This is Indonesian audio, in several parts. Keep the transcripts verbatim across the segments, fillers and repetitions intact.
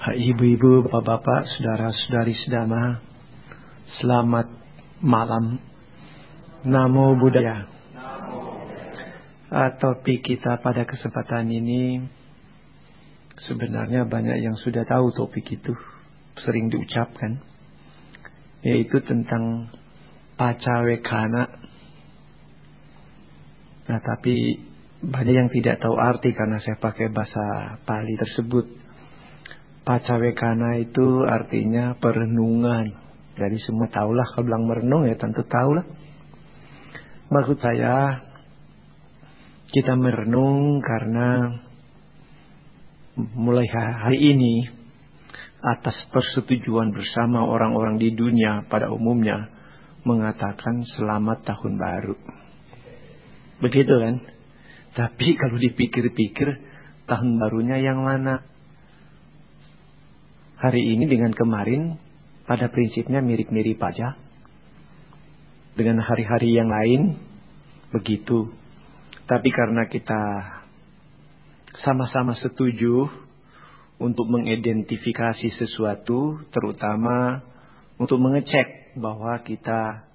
Ibu-ibu, bapak-bapak, saudara-saudari sedama, selamat malam. Namo Buddhaya. Topik kita pada kesempatan ini, sebenarnya banyak yang sudah tahu topik itu, sering diucapkan, yaitu tentang pacawekana. Nah, tapi banyak yang tidak tahu arti karena saya pakai bahasa Pali tersebut. Pacawekana itu artinya perenungan. Jadi semua tahulah, kalau bilang merenung ya tentu tahulah. Maksud saya, kita merenung karena mulai hari ini, atas persetujuan bersama orang-orang di dunia pada umumnya, mengatakan selamat tahun baru. Begitu kan? Tapi kalau dipikir-pikir, tahun barunya yang mana? Hari ini dengan kemarin pada prinsipnya mirip-mirip aja. Dengan hari-hari yang lain begitu. Tapi karena kita sama-sama setuju untuk mengidentifikasi sesuatu, terutama untuk mengecek bahwa kita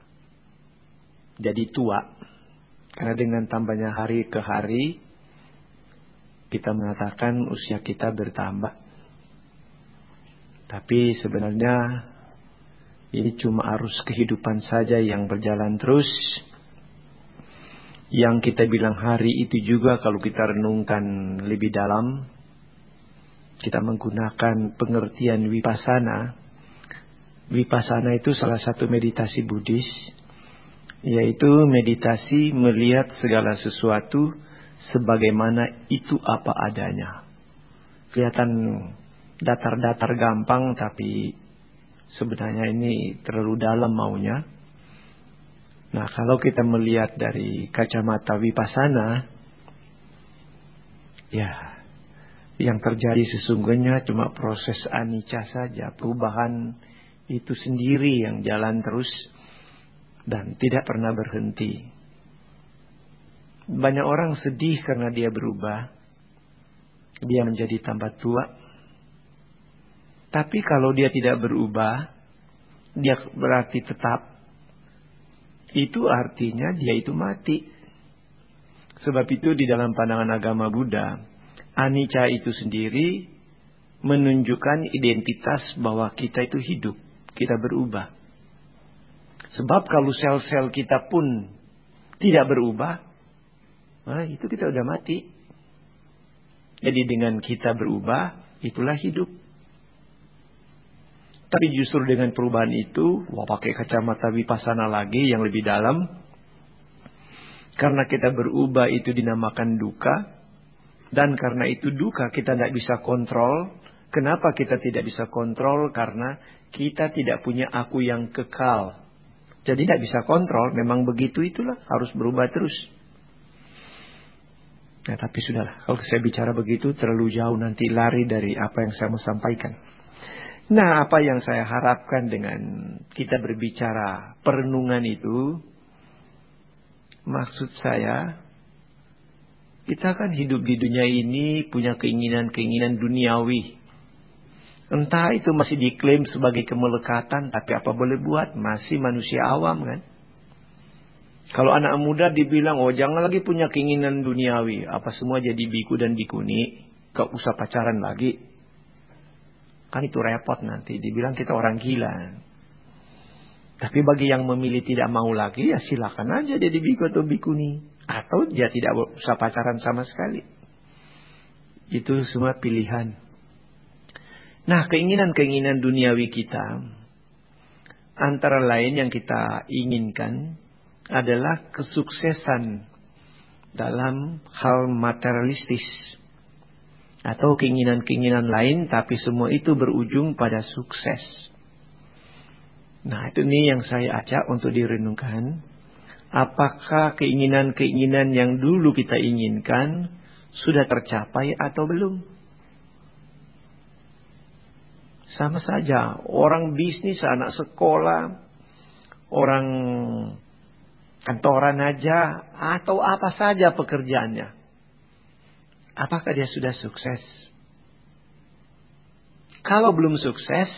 jadi tua. Karena dengan tambahnya hari ke hari, kita mengatakan usia kita bertambah. Tapi sebenarnya ini cuma arus kehidupan saja yang berjalan terus. Yang kita bilang hari itu juga kalau kita renungkan lebih dalam, kita menggunakan pengertian Vipassana. Vipassana itu salah satu meditasi Buddhis, yaitu meditasi melihat segala sesuatu sebagaimana itu apa adanya. Kelihatan datar-datar gampang, tapi sebenarnya ini terlalu dalam maunya. Nah, kalau kita melihat dari kacamata Vipassana, ya, yang terjadi sesungguhnya cuma proses anicca saja. Perubahan itu sendiri yang jalan terus dan tidak pernah berhenti. Banyak orang sedih karena dia berubah. Dia menjadi tambah tua. Tapi kalau dia tidak berubah, dia berarti tetap. Itu artinya dia itu mati. Sebab itu di dalam pandangan agama Buddha, anicca itu sendiri menunjukkan identitas bahwa kita itu hidup. Kita berubah. Sebab kalau sel-sel kita pun tidak berubah, nah itu kita udah mati. Jadi dengan kita berubah, itulah hidup. Tapi justru dengan perubahan itu, wah pakai kacamata Vipassana lagi yang lebih dalam. Karena kita berubah itu dinamakan duka. Dan karena itu duka kita tidak bisa kontrol. Kenapa kita tidak bisa kontrol? Karena kita tidak punya aku yang kekal. Jadi tidak bisa kontrol, memang begitu itulah, harus berubah terus. Nah tapi sudahlah, kalau saya bicara begitu terlalu jauh, nanti lari dari apa yang saya mau sampaikan. Nah, apa yang saya harapkan dengan kita berbicara perenungan itu, maksud saya, kita kan hidup di dunia ini punya keinginan-keinginan duniawi. Entah itu masih diklaim sebagai kemelekatan, tapi apa boleh buat, masih manusia awam kan. Kalau anak muda dibilang, oh jangan lagi punya keinginan duniawi, apa semua jadi biku dan bikuni, gak usah pacaran lagi. Kan itu repot nanti. Dibilang kita orang gila. Tapi bagi yang memilih tidak mau lagi, ya silakan aja jadi biku atau bikuni. Atau dia tidak usah pacaran sama sekali. Itu semua pilihan. Nah, keinginan-keinginan duniawi kita, antara lain yang kita inginkan adalah kesuksesan dalam hal materialistis. Atau keinginan-keinginan lain, tapi semua itu berujung pada sukses. Nah, itu nih yang saya ajak untuk direnungkan. Apakah keinginan-keinginan yang dulu kita inginkan sudah tercapai atau belum? Sama saja, orang bisnis, anak sekolah, orang kantoran aja, atau apa saja pekerjaannya. Apakah dia sudah sukses? Kalau belum sukses,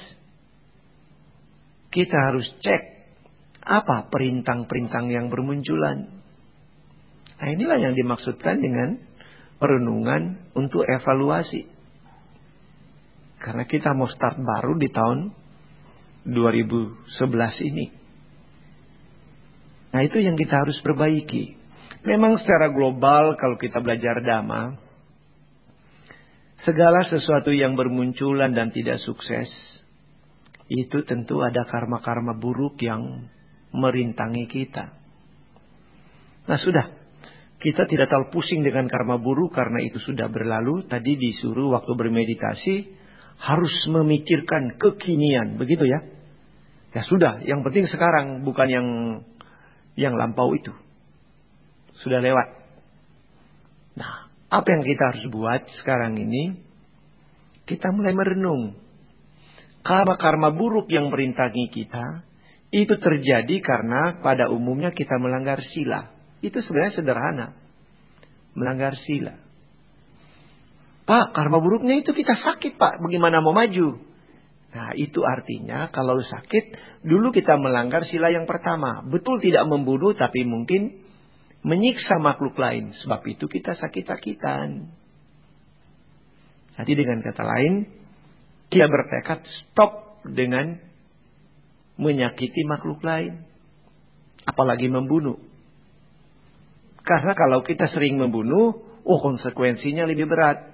kita harus cek apa perintang-perintang yang bermunculan. Nah, inilah yang dimaksudkan dengan perenungan untuk evaluasi. Karena kita mau start baru di tahun dua ribu sebelas ini. Nah, itu yang kita harus perbaiki. Memang secara global kalau kita belajar Dhamma, segala sesuatu yang bermunculan dan tidak sukses, itu tentu ada karma-karma buruk yang merintangi kita. Nah sudah, kita tidak terlalu pusing dengan karma buruk karena itu sudah berlalu. Tadi disuruh waktu bermeditasi harus memikirkan kekinian, begitu ya. Ya sudah, yang penting sekarang, bukan yang yang lampau itu. Sudah lewat. Nah, apa yang kita harus buat sekarang ini? Kita mulai merenung. Karma-karma buruk yang merintangi kita, itu terjadi karena pada umumnya kita melanggar sila. Itu sebenarnya sederhana. Melanggar sila. Pak, karma buruknya itu kita sakit, Pak. Bagaimana mau maju? Nah, itu artinya kalau sakit, dulu kita melanggar sila yang pertama. Betul tidak membunuh, tapi mungkin menyiksa makhluk lain. Sebab itu kita sakit-sakitan. Jadi dengan kata lain, kita bertekad stop dengan menyakiti makhluk lain. Apalagi membunuh. Karena kalau kita sering membunuh, oh konsekuensinya lebih berat.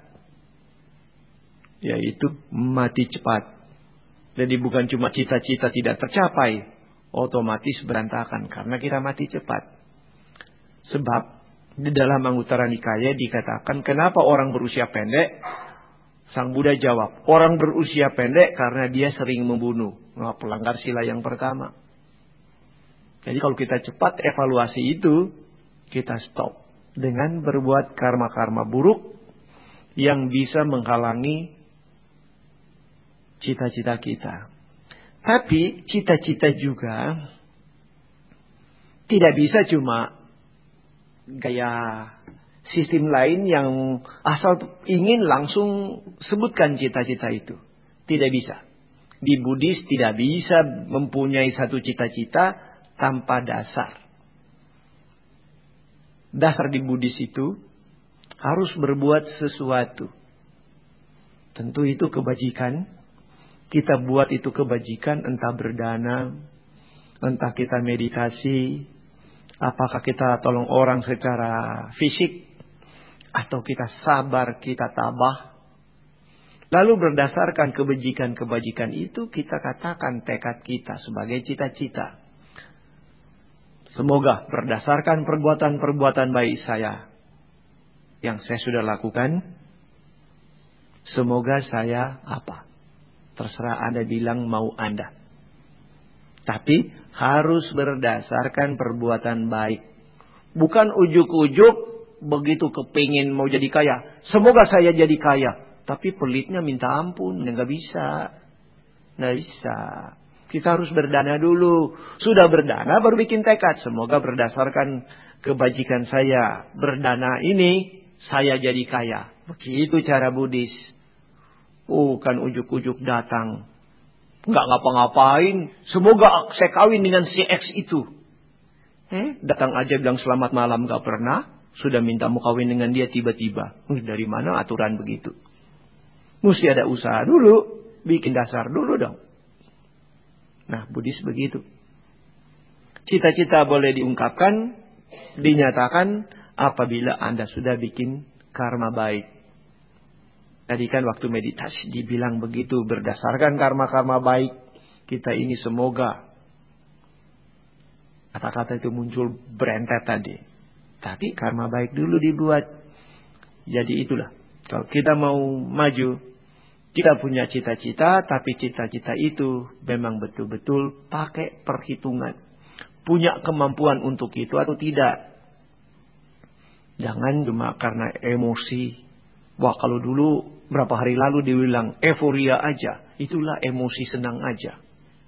Yaitu mati cepat. Jadi bukan cuma cita-cita tidak tercapai, otomatis berantakan karena kita mati cepat. Sebab di dalam Anguttara Nikaya dikatakan kenapa orang berusia pendek? Sang Buddha jawab, orang berusia pendek karena dia sering membunuh. Nah, pelanggar sila yang pertama. Jadi kalau kita cepat evaluasi itu, kita stop dengan berbuat karma-karma buruk yang bisa menghalangi cita-cita kita. Tapi cita-cita juga tidak bisa cuma gaya sistem lain yang asal ingin langsung sebutkan cita-cita itu. Tidak bisa. Di Buddhis tidak bisa mempunyai satu cita-cita tanpa dasar. Dasar di Buddhis itu harus berbuat sesuatu. Tentu itu kebajikan. Kita buat itu kebajikan, entah berdana, entah kita meditasi, apakah kita tolong orang secara fisik, atau kita sabar, kita tabah. Lalu berdasarkan kebajikan-kebajikan itu, kita katakan tekad kita sebagai cita-cita. Semoga berdasarkan perbuatan-perbuatan baik saya yang saya sudah lakukan, semoga saya apa? Terserah Anda bilang mau Anda. Tapi harus berdasarkan perbuatan baik. Bukan ujuk-ujuk begitu kepingin mau jadi kaya. Semoga saya jadi kaya. Tapi pelitnya minta ampun. Nggak bisa. Nggak bisa. Kita harus berdana dulu. Sudah berdana baru bikin tekad. Semoga berdasarkan kebajikan saya. Berdana ini saya jadi kaya. Begitu cara Buddhis. Bukan ujuk-ujuk datang. Nggak ngapa-ngapain. Semoga saya kawin dengan si X itu. Eh, datang aja bilang selamat malam nggak pernah. Sudah minta mau kawin dengan dia tiba-tiba. Dari mana aturan begitu? Mesti ada usaha dulu. Bikin dasar dulu dong. Nah, Buddhis begitu. Cita-cita boleh diungkapkan, dinyatakan apabila Anda sudah bikin karma baik. Tadi kan waktu meditasi dibilang begitu, berdasarkan karma-karma baik kita ini semoga. Kata-kata itu muncul berentet tadi. Tapi karma baik dulu dibuat. Jadi itulah. Kalau kita mau maju, kita punya cita-cita, tapi cita-cita itu memang betul-betul pakai perhitungan. Punya kemampuan untuk itu atau tidak. Jangan cuma karena emosi. Wah, kalau dulu berapa hari lalu dibilang euforia aja. Itulah emosi senang aja.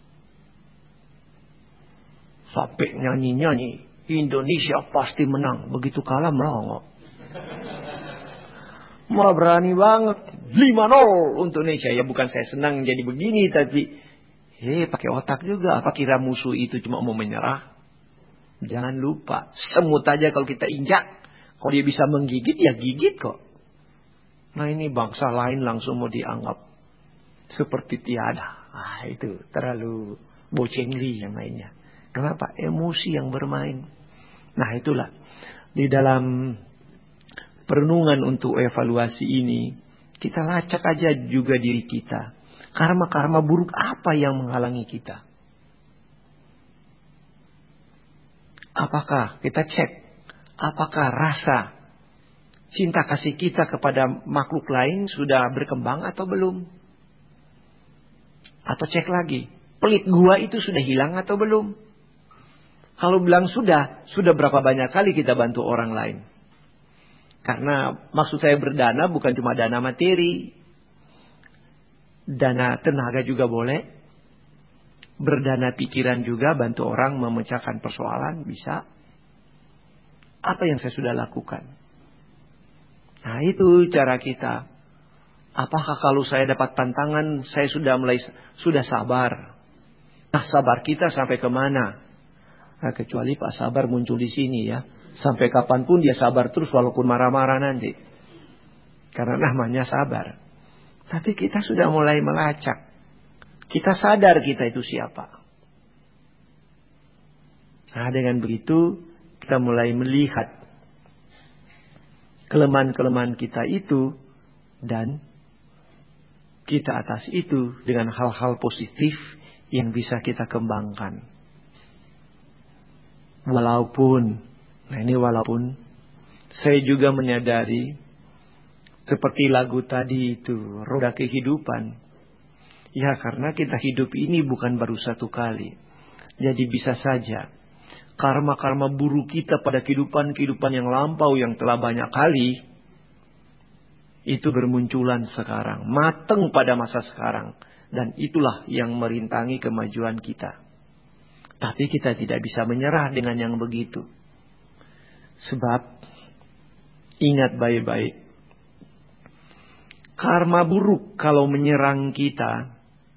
Sampai nyanyi-nyanyi. Indonesia pasti menang. Begitu kalah melongok. Malah berani banget. lima nol untuk Indonesia. Ya bukan saya senang jadi begini, tapi hei pakai otak juga. Apa kira musuh itu cuma mau menyerah? Jangan lupa, semut aja kalau kita injak, kalau dia bisa menggigit, ya gigit kok. Nah ini bangsa lain langsung mau dianggap seperti tiada. Ah itu terlalu bocengli yang lainnya. Kenapa? Emosi yang bermain. Nah itulah, di dalam perenungan untuk evaluasi ini, kita lacak aja juga diri kita. Karma-karma buruk apa yang menghalangi kita? Apakah kita cek? Apakah rasa cinta kasih kita kepada makhluk lain sudah berkembang atau belum? Atau cek lagi, pelit gua itu sudah hilang atau belum? Kalau bilang sudah, sudah berapa banyak kali kita bantu orang lain? Karena maksud saya berdana bukan cuma dana materi. Dana tenaga juga boleh. Berdana pikiran juga, bantu orang memecahkan persoalan, bisa. Apa yang saya sudah lakukan? Nah itu cara kita. Apakah kalau saya dapat tantangan, saya sudah mulai sudah sabar? Nah sabar kita sampai kemana? Nah, kecuali Pak Sabar muncul di sini ya. Sampai kapanpun dia sabar terus walaupun marah-marah nanti. Karena namanya sabar. Tapi kita sudah mulai melacak. Kita sadar kita itu siapa. Nah dengan begitu kita mulai melihat kelemahan-kelemahan kita itu. Dan kita atas itu dengan hal-hal positif yang bisa kita kembangkan. Walaupun Nah ini walaupun saya juga menyadari seperti lagu tadi itu, roda kehidupan. Ya karena kita hidup ini bukan baru satu kali. Jadi bisa saja karma-karma buruk kita pada kehidupan-kehidupan yang lampau yang telah banyak kali itu bermunculan sekarang, mateng pada masa sekarang. Dan itulah yang merintangi kemajuan kita. Tapi kita tidak bisa menyerah dengan yang begitu. Sebab ingat baik-baik, karma buruk kalau menyerang kita,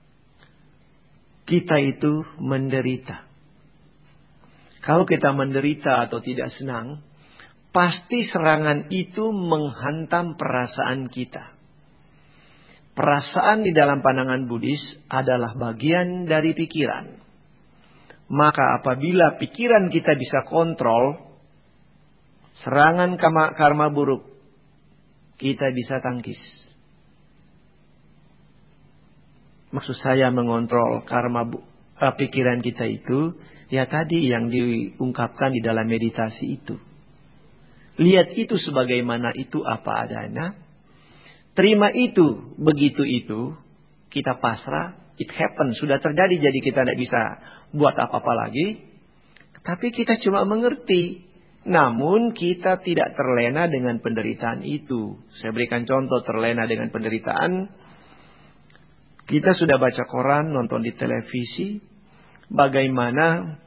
kita itu menderita. Kalau kita menderita atau tidak senang, pasti serangan itu menghantam perasaan kita. Perasaan di dalam pandangan Buddhis adalah bagian dari pikiran. Maka apabila pikiran kita bisa kontrol, serangan karma, karma buruk kita bisa tangkis. Maksud saya mengontrol karma bu, uh, pikiran kita itu, ya tadi yang diungkapkan di dalam meditasi itu. Lihat itu sebagaimana itu apa adanya. Terima itu, begitu itu, kita pasrah, it happen, sudah terjadi, jadi kita tidak bisa buat apa-apa lagi. Tapi kita cuma mengerti. Namun kita tidak terlena dengan penderitaan itu. Saya berikan contoh terlena dengan penderitaan. Kita sudah baca koran, nonton di televisi. Bagaimana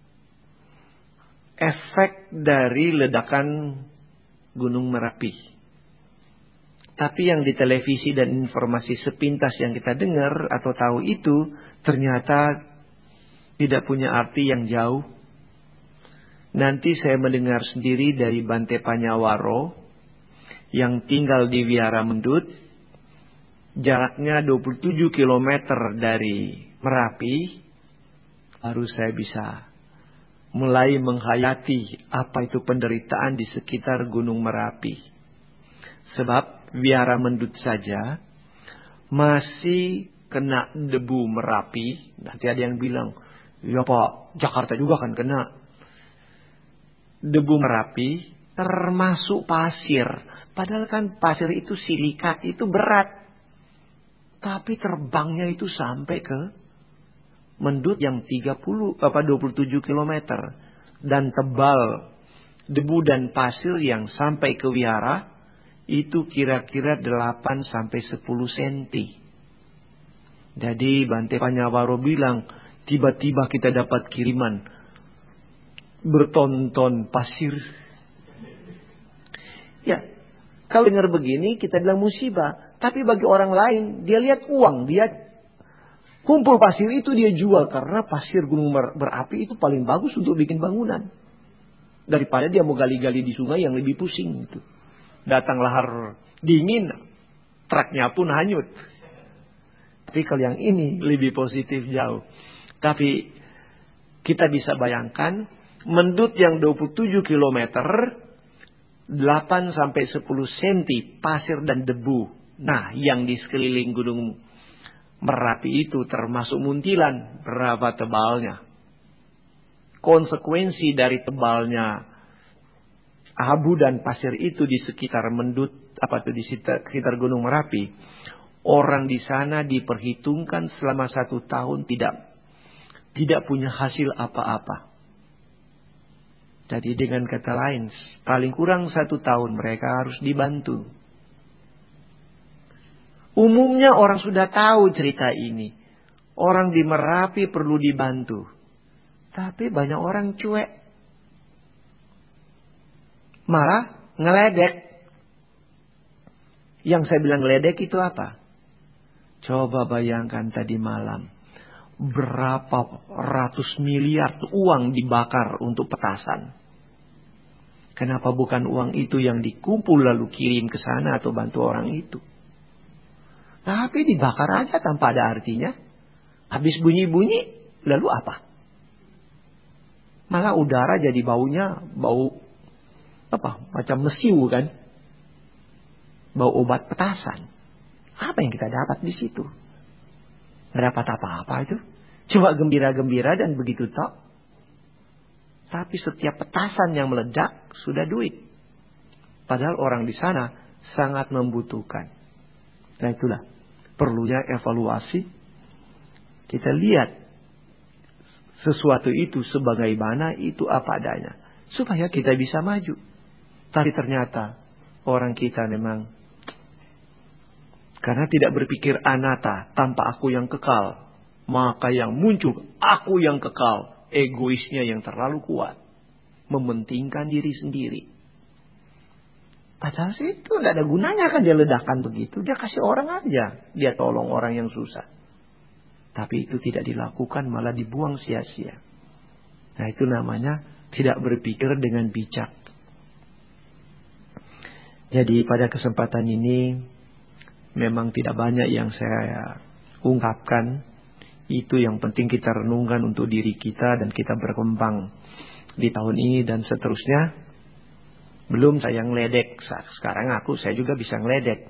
efek dari ledakan Gunung Merapi. Tapi yang di televisi dan informasi sepintas yang kita dengar atau tahu itu ternyata tidak punya arti yang jauh. Nanti saya mendengar sendiri dari Bante Panyawaro yang tinggal di Wihara Mendut. Jaraknya dua puluh tujuh kilometer dari Merapi. Baru saya bisa mulai menghayati apa itu penderitaan di sekitar Gunung Merapi. Sebab Wihara Mendut saja masih kena debu Merapi. Nanti ada yang bilang, ya Pak, Jakarta juga kan kena. Debu Merapi termasuk pasir. Padahal kan pasir itu silikat, itu berat. Tapi terbangnya itu sampai ke Mendut yang tiga puluh apa dua puluh tujuh kilometer dan tebal debu dan pasir yang sampai ke wihara itu kira-kira delapan sampai sepuluh senti. Jadi Bante Panyawaro bilang, tiba-tiba kita dapat kiriman bertonton pasir. Ya, kalau dengar begini kita bilang musibah. Tapi bagi orang lain, dia lihat uang, dia kumpul pasir itu dia jual. Karena pasir gunung berapi itu paling bagus untuk bikin bangunan. Daripada dia mau gali-gali di sungai yang lebih pusing. Gitu. Datang lahar dingin, truknya pun hanyut. Tapi kalau yang ini lebih positif jauh. Tapi kita bisa bayangkan, mendut yang dua puluh tujuh kilometer, delapan sampai sepuluh sentimeter pasir dan debu. Nah, yang di sekeliling gunung Merapi itu termasuk muntilan. Berapa tebalnya? Konsekuensi dari tebalnya abu dan pasir itu di sekitar mendut, apa itu di sekitar gunung Merapi, orang di sana diperhitungkan selama satu tahun tidak tidak punya hasil apa-apa. Jadi dengan kata lain, paling kurang satu tahun mereka harus dibantu. Umumnya orang sudah tahu cerita ini. Orang di Merapi perlu dibantu. Tapi banyak orang cuek. Malah ngeledek. Yang saya bilang ngeledek itu apa? Coba bayangkan tadi malam. Berapa ratus miliar uang dibakar untuk petasan. Kenapa bukan uang itu yang dikumpul lalu kirim ke sana atau bantu orang itu? Tapi dibakar aja tanpa ada artinya. Habis bunyi-bunyi, lalu apa? Malah udara jadi baunya, bau apa? Macam mesiu kan? Bau obat petasan. Apa yang kita dapat di situ? Tidak dapat apa-apa itu. Cuma gembira-gembira dan begitu tok. Tapi setiap petasan yang meledak sudah duit. Padahal orang di sana sangat membutuhkan. Nah itulah perlunya evaluasi. Kita lihat sesuatu itu sebagaimana itu apa adanya. Supaya kita bisa maju. Tapi ternyata orang kita memang karena tidak berpikir anata tanpa aku yang kekal. Maka yang muncul aku yang kekal. Egoisnya yang terlalu kuat. Mementingkan diri sendiri. Padahal sih itu tidak ada gunanya kan dia ledakan begitu. Dia kasih orang aja. Dia tolong orang yang susah. Tapi itu tidak dilakukan malah dibuang sia-sia. Nah itu namanya tidak berpikir dengan bijak. Jadi pada kesempatan ini memang tidak banyak yang saya ungkapkan. Itu yang penting kita renungkan untuk diri kita dan kita berkembang di tahun ini dan seterusnya. Belum saya ngeledek. Sekarang aku saya juga bisa ngeledek.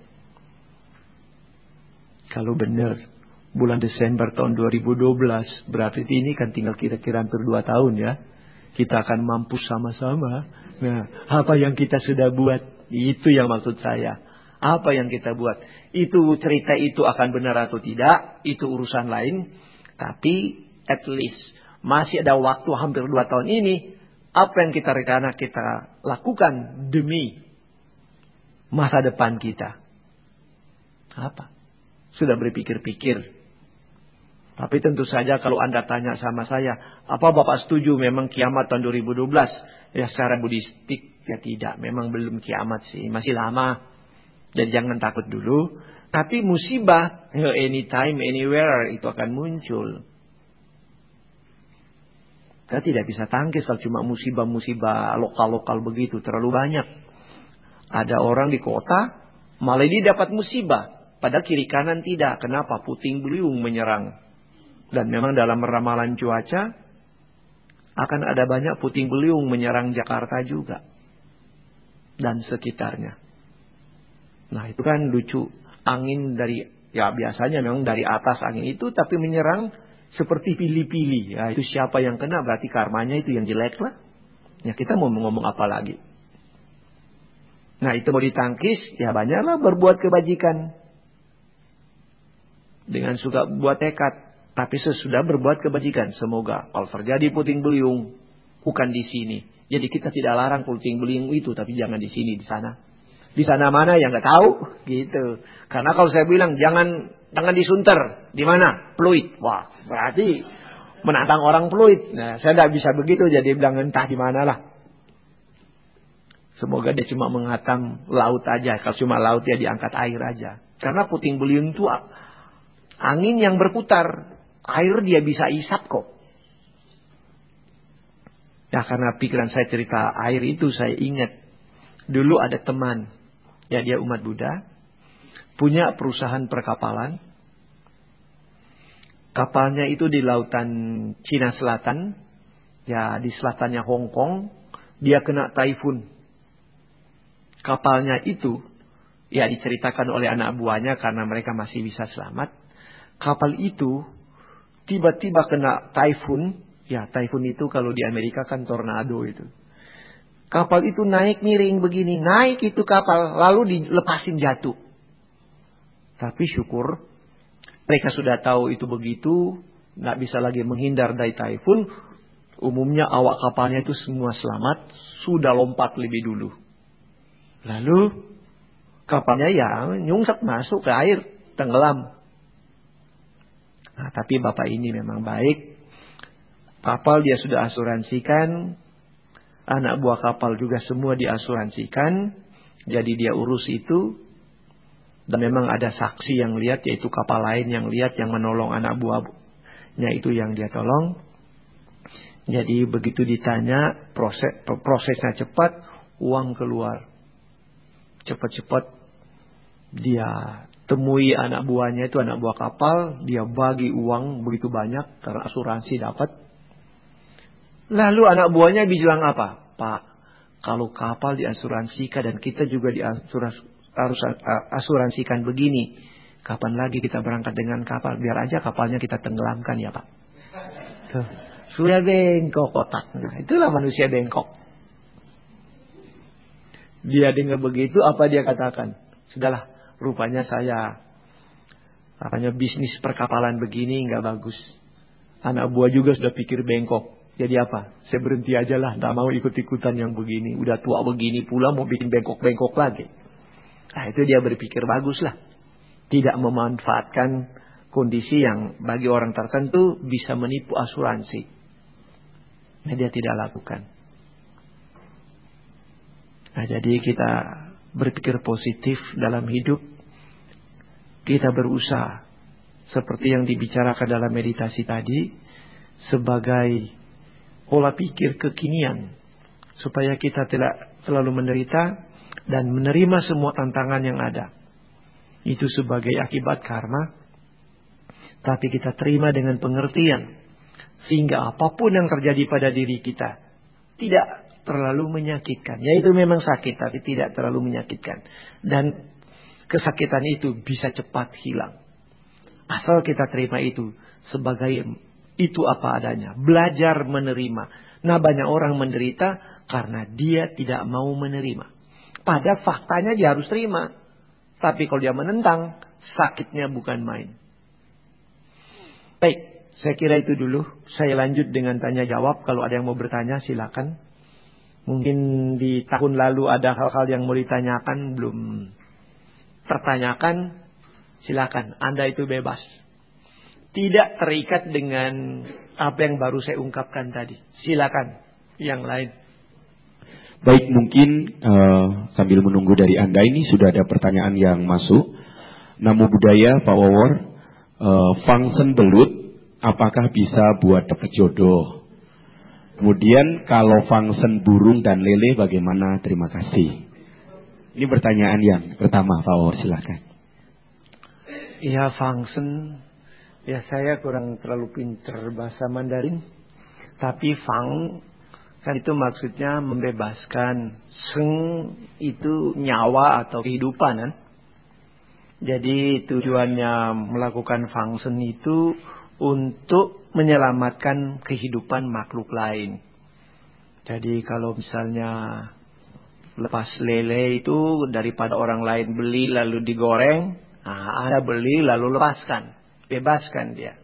Kalau benar bulan Desember tahun dua ribu dua belas berarti ini kan tinggal kira-kira hampir dua tahun ya. Kita akan mampus sama-sama. Nah, apa yang kita sudah buat itu yang maksud saya. Apa yang kita buat itu cerita itu akan benar atau tidak itu urusan lain. Tapi at least masih ada waktu hampir dua tahun ini. Apa yang kita rencana kita lakukan demi masa depan kita. Apa? Sudah berpikir-pikir. Tapi tentu saja kalau Anda tanya sama saya. Apa Bapak setuju memang kiamat tahun dua ribu dua belas? Ya secara buddhistik ya tidak. Memang belum kiamat sih. Masih lama. Jadi jangan takut dulu. Tapi musibah, anytime, anywhere, itu akan muncul. Kita tidak bisa tangkis kalau cuma musibah-musibah lokal-lokal begitu. Terlalu banyak. Ada orang di kota, malah dia dapat musibah. Padahal kiri kanan tidak. Kenapa? Puting beliung menyerang. Dan memang dalam ramalan cuaca, akan ada banyak puting beliung menyerang Jakarta juga. Dan sekitarnya. Nah itu kan lucu. Angin dari, ya biasanya memang dari atas angin itu, tapi menyerang seperti pilih-pilih. Ya, itu siapa yang kena, berarti karmanya itu yang jelek lah. Ya kita mau ngomong apa lagi. Nah itu mau ditangkis, ya banyaklah berbuat kebajikan. Dengan suka buat tekad. Tapi sesudah berbuat kebajikan. Semoga kalau terjadi puting beliung, bukan di sini. Jadi kita tidak larang puting beliung itu, tapi jangan di sini, di sana. Di sana mana yang nggak tahu, gitu. Karena kalau saya bilang jangan jangan disunter, di mana? Pluit. Wah, berarti menantang orang Pluit. Nah, saya tidak bisa begitu, jadi bilang entah di mana lah. Semoga dia cuma menghatam laut aja. Kalau cuma laut ya diangkat air aja. Karena puting beliung itu angin yang berputar. Air dia bisa isap kok. Nah, karena pikiran saya cerita air itu, saya ingat. Dulu ada teman. Ya, dia umat Buddha. Punya perusahaan perkapalan. Kapalnya itu di lautan Cina Selatan. Ya, di selatannya Hong Kong. Dia kena taifun. Kapalnya itu, ya diceritakan oleh anak buahnya karena mereka masih bisa selamat. Kapal itu tiba-tiba kena taifun. Ya, taifun itu kalau di Amerika kan tornado itu. Kapal itu naik miring begini. Naik itu kapal. Lalu dilepasin jatuh. Tapi syukur. Mereka sudah tahu itu begitu. Nggak bisa lagi menghindar dari taifun. Umumnya awak kapalnya itu semua selamat. Sudah lompat lebih dulu. Lalu kapalnya ya nyungsep masuk ke air. Tenggelam. Nah, tapi bapak ini memang baik. Kapal dia sudah asuransikan. Anak buah kapal juga semua diasuransikan. Jadi dia urus itu. Dan memang ada saksi yang lihat. Yaitu kapal lain yang lihat. Yang menolong anak buahnya itu yang dia tolong. Jadi begitu ditanya. Proses, prosesnya cepat. Uang keluar. Cepat-cepat. Dia temui anak buahnya itu, anak buah kapal. Dia bagi uang begitu banyak. Karena asuransi dapat. Lalu anak buahnya bilang apa? Pak, kalau kapal diasuransikan dan kita juga diasuransikan begini. Kapan lagi kita berangkat dengan kapal? Biar aja kapalnya kita tenggelamkan ya Pak. Tuh, sudah bengkok otak. Nah, itulah manusia bengkok. Dia dengar begitu, apa dia katakan? Sudahlah, rupanya saya apanya bisnis perkapalan begini nggak bagus. Anak buah juga sudah pikir bengkok. Jadi apa? Saya berhenti aja lah. Tidak mau ikut-ikutan yang begini. Udah tua begini pula mau bikin bengkok-bengkok lagi. Nah itu dia berpikir bagus lah. Tidak memanfaatkan kondisi yang bagi orang tertentu bisa menipu asuransi. Nah dia tidak lakukan. Nah jadi kita berpikir positif dalam hidup. Kita berusaha. Seperti yang dibicarakan dalam meditasi tadi. Sebagai pola pikir kekinian. Supaya kita tidak selalu menderita. Dan menerima semua tantangan yang ada. Itu sebagai akibat karma. Tapi kita terima dengan pengertian. Sehingga apapun yang terjadi pada diri kita. Tidak terlalu menyakitkan. Yaitu memang sakit. Tapi tidak terlalu menyakitkan. Dan kesakitan itu bisa cepat hilang. Asal kita terima itu. Sebagai itu apa adanya. Belajar menerima. Nah banyak orang menderita. Karena dia tidak mau menerima. Pada faktanya dia harus terima. Tapi kalau dia menentang. Sakitnya bukan main. Baik. Saya kira itu dulu. Saya lanjut dengan tanya jawab. Kalau ada yang mau bertanya silakan. Mungkin di tahun lalu ada hal-hal yang mau ditanyakan. Belum tertanyakan. Silakan. Anda itu bebas. Tidak terikat dengan apa yang baru saya ungkapkan tadi. Silakan. Yang lain. Baik, mungkin uh, sambil menunggu dari Anda ini sudah ada pertanyaan yang masuk. Namo Buddhaya Pak Wawor, uh, fangsen belut apakah bisa buat dapat jodoh? Kemudian kalau fangsen burung dan lele bagaimana? Terima kasih. Ini pertanyaan yang pertama Pak Wawor, silakan. Iya, fangsen. Ya saya kurang terlalu pintar bahasa Mandarin. Tapi fang kan itu maksudnya membebaskan. Seng itu nyawa atau kehidupan kan. Jadi tujuannya melakukan fangsen itu untuk menyelamatkan kehidupan makhluk lain. Jadi kalau misalnya lepas lele itu daripada orang lain beli lalu digoreng. Nah, Anda beli lalu lepaskan. Bebaskan dia.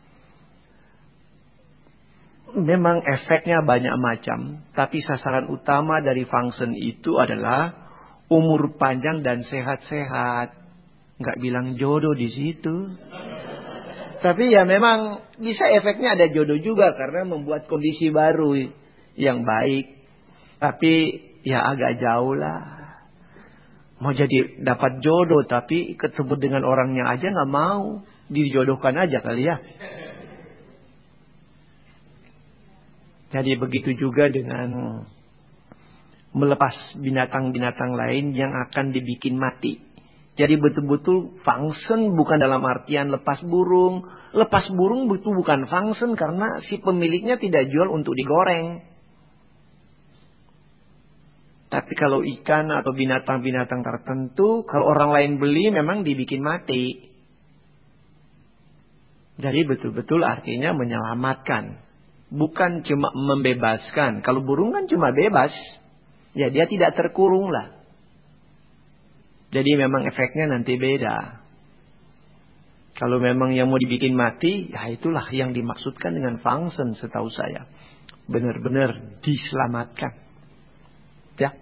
Memang efeknya banyak macam. Tapi sasaran utama dari fangsen itu adalah umur panjang dan sehat-sehat. Nggak bilang jodoh di situ. Tapi ya memang bisa efeknya ada jodoh juga. Karena membuat kondisi baru yang baik. Tapi ya agak jauh lah. Mau jadi dapat jodoh tapi ketemu dengan orangnya aja nggak mau. Dijodohkan aja kali ya. Jadi begitu juga dengan melepas binatang-binatang lain yang akan dibikin mati. Jadi betul-betul function bukan dalam artian lepas burung. Lepas burung itu bukan function karena si pemiliknya tidak jual untuk digoreng. Tapi kalau ikan atau binatang-binatang tertentu, kalau orang lain beli memang dibikin mati. Jadi betul-betul artinya menyelamatkan. Bukan cuma membebaskan. Kalau burung kan cuma bebas. Ya dia tidak terkurung lah. Jadi memang efeknya nanti beda. Kalau memang yang mau dibikin mati, ya itulah yang dimaksudkan dengan function setahu saya. Benar-benar diselamatkan. Ya.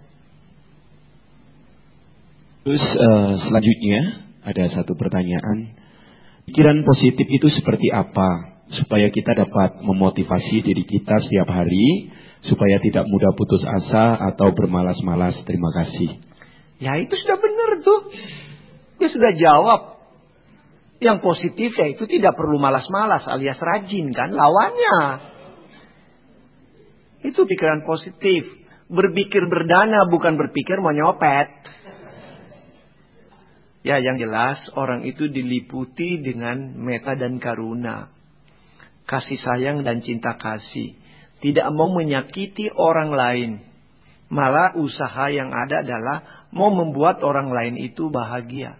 Terus uh, selanjutnya ada satu pertanyaan. Pikiran positif itu seperti apa? Supaya kita dapat memotivasi diri kita setiap hari. Supaya tidak mudah putus asa atau bermalas-malas. Terima kasih. Ya itu sudah benar tuh. Dia sudah jawab. Yang positif ya itu tidak perlu malas-malas alias rajin kan. Lawannya. Itu pikiran positif. Berpikir berdana bukan berpikir mau nyopet. Ya yang jelas orang itu diliputi dengan meta dan karuna. Kasih sayang dan cinta kasih. Tidak mau menyakiti orang lain. Malah usaha yang ada adalah mau membuat orang lain itu bahagia.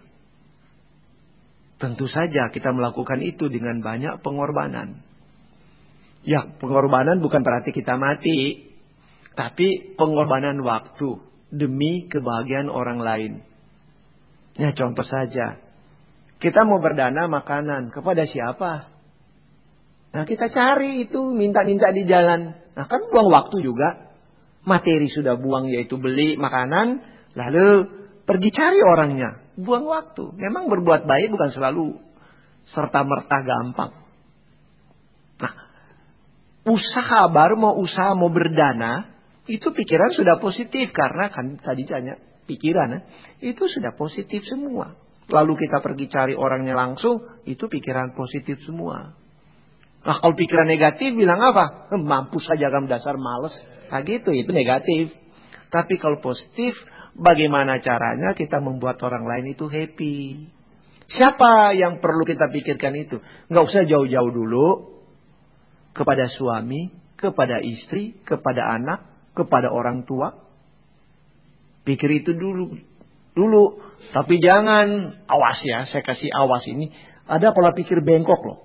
Tentu saja kita melakukan itu dengan banyak pengorbanan. Ya, pengorbanan bukan berarti kita mati. Tapi pengorbanan waktu demi kebahagiaan orang lain. Ya, contoh saja. Kita mau berdana makanan. Kepada siapa? Nah, kita cari itu. Minta-minta di jalan. Nah, kan buang waktu juga. Materi sudah buang yaitu beli makanan. Lalu pergi cari orangnya. Buang waktu. Memang berbuat baik bukan selalu serta-merta gampang. Nah, usaha baru mau usaha mau berdana. Itu pikiran sudah positif. Karena kan tadi tanya pikiran. Itu sudah positif semua. Lalu kita pergi cari orangnya langsung. Itu pikiran positif semua. Nah kalau pikiran negatif bilang apa? Mampus saja kamu dasar males. Nah gitu itu negatif. Tapi kalau positif. Bagaimana caranya kita membuat orang lain itu happy. Siapa yang perlu kita pikirkan itu? Nggak usah jauh-jauh dulu. Kepada suami. Kepada istri. Kepada anak. Kepada orang tua. Pikir itu dulu. Dulu. Tapi jangan. Awas ya. Saya kasih awas ini. Ada pola pikir bengkok loh.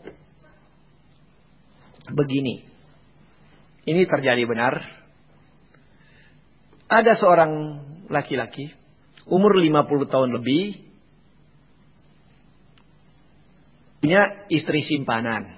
Begini. Ini terjadi benar. Ada seorang laki-laki. Umur lima puluh tahun lebih. Punya istri simpanan.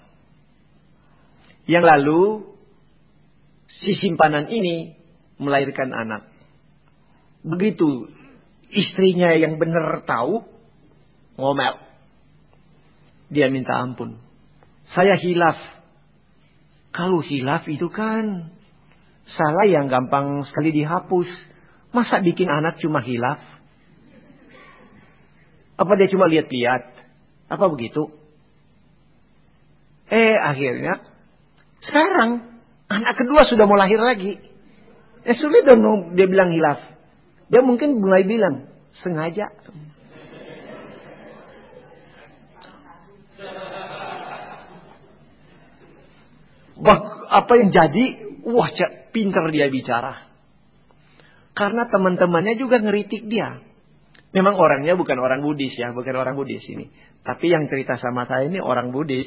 Yang lalu. Si simpanan ini. Melahirkan anak. Begitu. Istrinya yang benar tahu. Ngomel. Dia minta ampun. Saya hilaf. Kalau hilaf itu kan salah yang gampang sekali dihapus. Masa bikin anak cuma hilaf? Apa dia cuma lihat-lihat? Apa begitu? Eh akhirnya sekarang anak kedua sudah mau lahir lagi. Eh sulit dong dia bilang hilaf. Dia mungkin mulai bilang sengaja. Wah, apa yang jadi? Wah, pintar dia bicara. Karena teman-temannya juga ngeritik dia. Memang orangnya bukan orang Buddhis ya, bukan orang Buddhis ini. Tapi yang cerita sama saya ini orang Buddhis.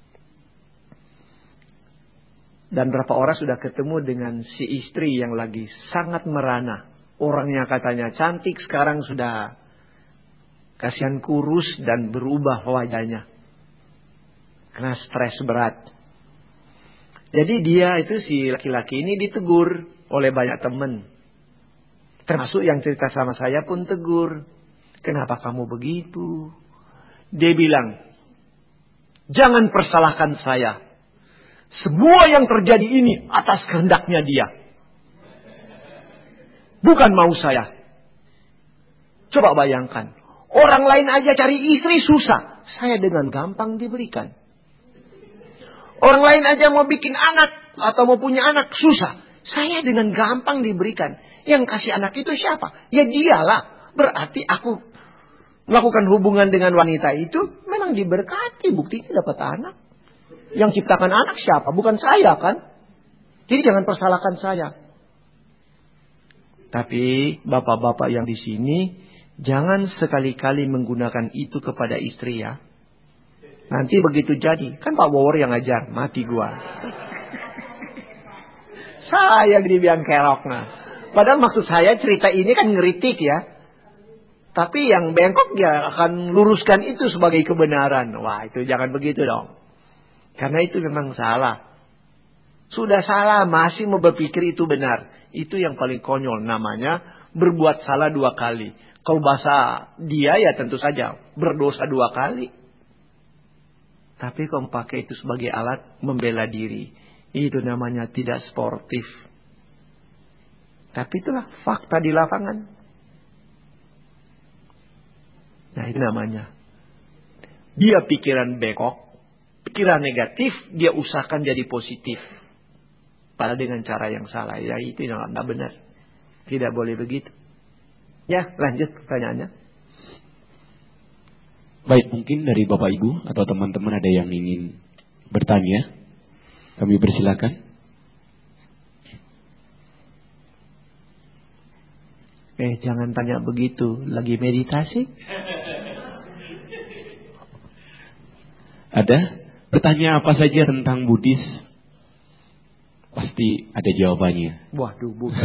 Dan berapa orang sudah ketemu dengan si istri yang lagi sangat merana. Orangnya katanya cantik, sekarang sudah kasihan kurus dan berubah wajahnya. Karena stres berat. Jadi dia itu si laki-laki ini ditegur oleh banyak teman. Termasuk yang cerita sama saya pun tegur. Kenapa kamu begitu? Dia bilang, jangan persalahkan saya. Semua yang terjadi ini atas kehendaknya dia. Bukan mau saya. Coba bayangkan. Orang lain aja cari istri susah. Saya dengan gampang diberikan. Orang lain aja mau bikin anak atau mau punya anak susah. Saya dengan gampang diberikan. Yang kasih anak itu siapa? Ya dialah. Berarti aku melakukan hubungan dengan wanita itu memang diberkati. Buktinya dapat anak. Yang ciptakan anak siapa? Bukan saya kan? Jadi jangan persalahkan saya. Tapi bapak-bapak yang di sini jangan sekali-kali menggunakan itu kepada istri ya. Nanti begitu jadi, kan Pak Wawor yang ngajar, mati gua. Saya dibilang kerok nah. Padahal maksud saya cerita ini kan ngeritik ya. Tapi yang bengkok dia akan luruskan itu sebagai kebenaran. Wah itu jangan begitu dong. Karena itu memang salah. Sudah salah masih mau berpikir itu benar. Itu yang paling konyol namanya berbuat salah dua kali. Kalau bahasa dia ya tentu saja berdosa dua kali. Tapi kalau pakai itu sebagai alat membela diri. Itu namanya tidak sportif. Tapi itulah fakta di lapangan. Nah itu namanya. Dia pikiran bengkok. Pikiran negatif. Dia usahakan jadi positif. Padahal dengan cara yang salah. Ya itu yang tidak benar. Tidak boleh begitu. Ya lanjut pertanyaannya. Baik, mungkin dari Bapak Ibu atau teman-teman ada yang ingin bertanya. Kami persilakan. Eh jangan tanya begitu. Lagi meditasi. Ada? Bertanya apa saja tentang Buddhis. Pasti ada jawabannya. Waduh, bukan.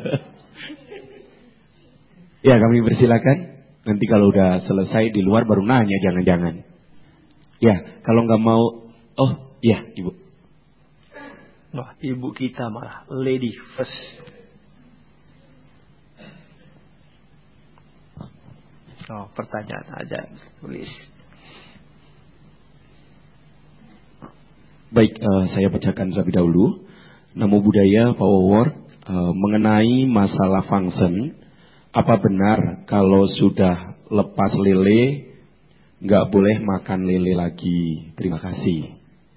Ya, kami persilakan. Nanti kalau udah selesai di luar baru nanya, jangan-jangan. Ya, kalau nggak mau, oh, ya, Ibu. Wah, ibu kita malah lady first. Oh, pertanyaan aja tulis. Baik, uh, saya bacakan terlebih dahulu. Namo Buddhaya, Pak Wawor, uh, mengenai masalah function. Apa benar kalau sudah lepas lele, nggak boleh makan lele lagi? Terima kasih.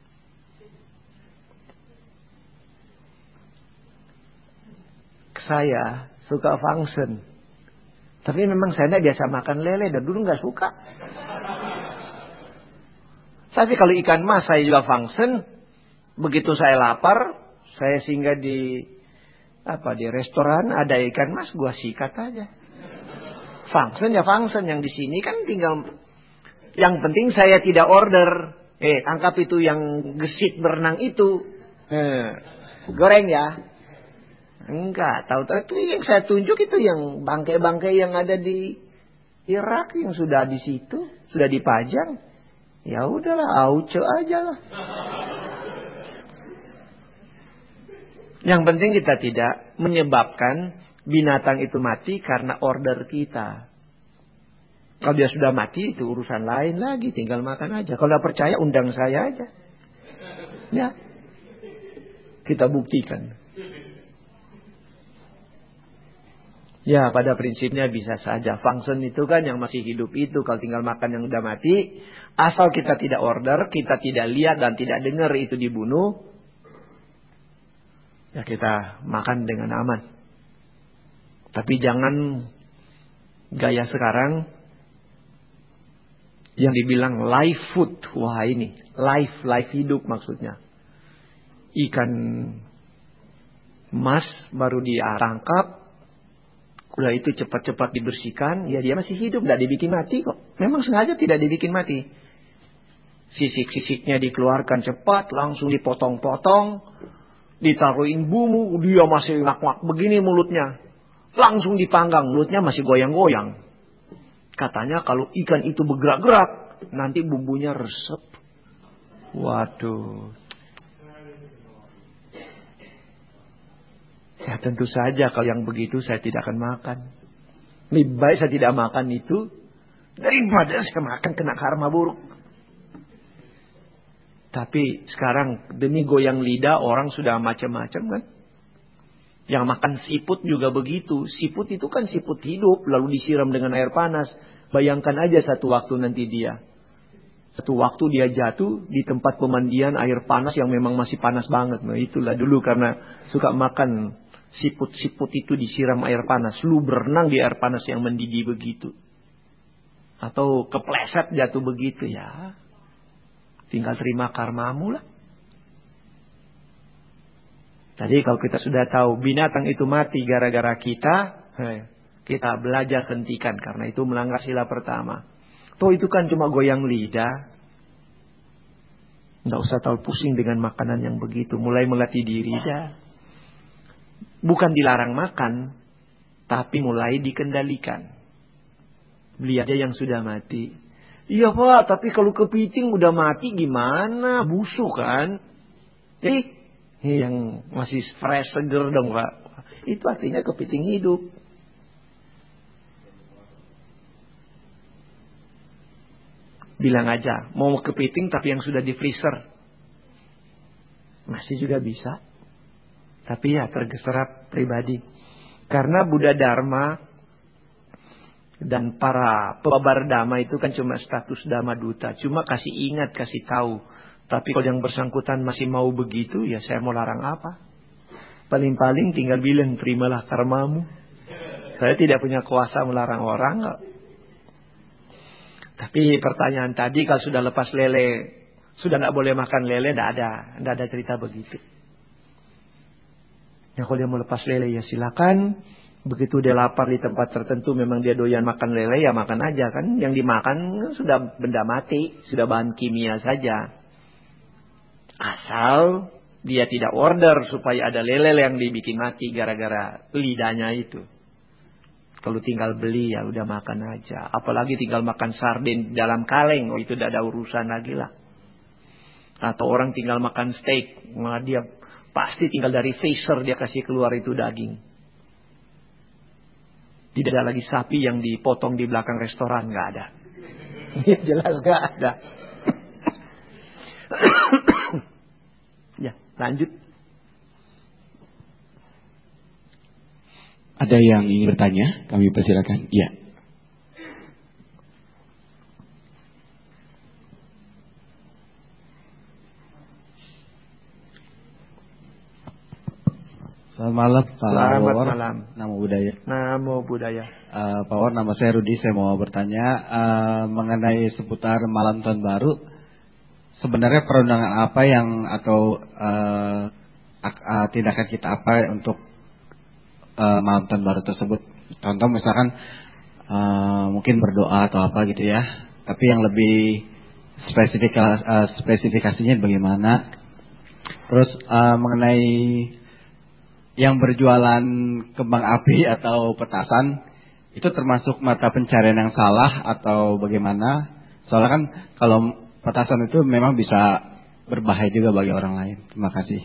Saya suka function. Tapi memang saya tidak biasa makan lele. Dan dulu nggak suka. Tapi kalau ikan mas saya juga function. Begitu saya lapar, saya singgah di... Apa di restoran ada ikan mas, gua sikat aja. Function ya function, yang di sini kan tinggal. Yang penting saya tidak order. Eh, tangkap itu yang gesit berenang itu. Eh, goreng ya. Enggak, tahu-tahu itu yang saya tunjuk itu yang bangkai-bangkai yang ada di Irak yang sudah di situ, sudah dipajang. Ya udahlah, auce aja lah. Yang penting kita tidak menyebabkan binatang itu mati karena order kita. Kalau dia sudah mati itu urusan lain lagi. Tinggal makan aja. Kalau tidak percaya undang saya aja. Ya. Kita buktikan. Ya pada prinsipnya bisa saja. Function itu kan yang masih hidup itu. Kalau tinggal makan yang udah mati. Asal kita tidak order. Kita tidak lihat dan tidak dengar itu dibunuh. Ya kita makan dengan aman. Tapi jangan gaya sekarang yang dibilang live food. Wah ini live, live hidup maksudnya. Ikan mas baru ditangkap. Udah itu cepat-cepat dibersihkan. Ya dia masih hidup, tidak dibikin mati kok. Memang sengaja tidak dibikin mati. Sisik-sisiknya dikeluarkan cepat, langsung dipotong-potong. Ditaruhin bumbu, dia masih ngak-ngak begini mulutnya. Langsung dipanggang, mulutnya masih goyang-goyang. Katanya kalau ikan itu bergerak-gerak, nanti bumbunya resep. Waduh. Ya tentu saja kalau yang begitu saya tidak akan makan. Lebih baik saya tidak makan itu, daripada saya makan kena karma buruk. Tapi sekarang demi goyang lidah orang sudah macam-macam kan. Yang makan siput juga begitu. Siput itu kan siput hidup, lalu disiram dengan air panas. Bayangkan aja satu waktu nanti dia. Satu waktu dia jatuh di tempat pemandian air panas yang memang masih panas banget. Nah itulah dulu karena suka makan siput-siput itu disiram air panas. Lu berenang di air panas yang mendidih begitu. Atau kepleset jatuh begitu ya. Tinggal terima karmamu lah. Jadi kalau kita sudah tahu binatang itu mati gara-gara kita, kita belajar hentikan karena itu melanggar sila pertama. Toh itu kan cuma goyang lidah. Nggak usah tahu pusing dengan makanan yang begitu. Mulai melatih diri dah. Bukan dilarang makan, tapi mulai dikendalikan. Beli aja yang sudah mati. Iya Pak, tapi kalau kepiting udah mati gimana? Busuk kan? Jadi yang masih fresh, seger dong Pak. Itu artinya kepiting hidup. Bilang aja, mau kepiting tapi yang sudah di freezer. Masih juga bisa. Tapi ya terserah pribadi. Karena Buddha Dharma dan para pebabar Dhamma itu kan cuma status Dhamma Duta. Cuma kasih ingat, kasih tahu. Tapi kalau yang bersangkutan masih mau begitu, ya saya mau larang apa? Paling-paling tinggal bilang, terimalah karmamu. Saya tidak punya kuasa melarang orang. Enggak. Tapi pertanyaan tadi, kalau sudah lepas lele, sudah nggak boleh makan lele, nggak ada. Nggak ada cerita begitu. Ya kalau dia mau lepas lele, ya silakan. Begitu dia lapar di tempat tertentu, memang dia doyan makan lele, ya makan aja kan. Yang dimakan sudah benda mati, sudah bahan kimia saja. Asal dia tidak order supaya ada lele yang dibikin mati gara-gara lidahnya itu. Kalau tinggal beli ya udah makan aja. Apalagi tinggal makan sarden dalam kaleng, oh itu tidak ada urusan lagi lah. Atau orang tinggal makan steak, nah dia pasti tinggal dari freezer dia kasih keluar itu daging. Tidak ada lagi sapi yang dipotong di belakang restoran, nggak ada. Jelas nggak ada. Ya, lanjut. Ada yang ingin bertanya? Kami persilakan. Ya. Selamat malam Pak Selamat Wawor. malam. Namo Buddhaya. Namo Buddhaya. Uh, Pak Wawor, nama saya Rudi. Saya mau bertanya uh, mengenai seputar malam tahun baru. Sebenarnya perundangan apa yang atau uh, uh, tindakan kita apa untuk uh, malam tahun baru tersebut? Contoh misalkan uh, mungkin berdoa atau apa gitu ya. Tapi yang lebih spesifik uh, spesifikasinya bagaimana? Terus uh, mengenai yang berjualan kembang api atau petasan itu termasuk mata pencarian yang salah atau bagaimana? Soalnya kan kalau petasan itu memang bisa berbahaya juga bagi orang lain. Terima kasih.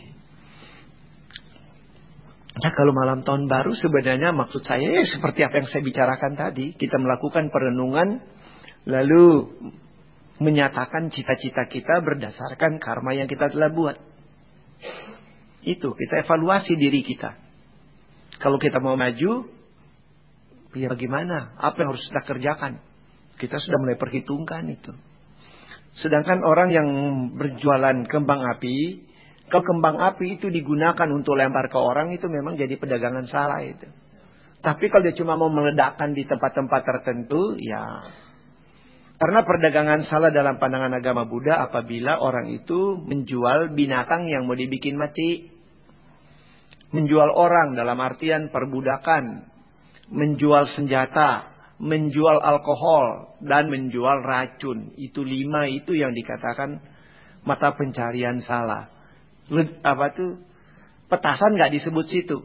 Nah, kalau malam tahun baru sebenarnya maksud saya ya seperti apa yang saya bicarakan tadi. Kita melakukan perenungan lalu menyatakan cita-cita kita berdasarkan karma yang kita telah buat. Itu, kita evaluasi diri kita. Kalau kita mau maju, ya bagaimana? Apa yang harus kita kerjakan? Kita sudah mulai perhitungkan itu. Sedangkan orang yang berjualan kembang api, kalau kembang api itu digunakan untuk lempar ke orang, itu memang jadi perdagangan salah itu. Tapi kalau dia cuma mau meledakkan di tempat-tempat tertentu, ya. Karena perdagangan salah dalam pandangan agama Buddha apabila orang itu menjual binatang yang mau dibikin mati. Menjual orang dalam artian perbudakan. Menjual senjata. Menjual alkohol. Dan menjual racun. Itu lima itu yang dikatakan mata pencarian salah. Apa tuh? Petasan gak disebut situ.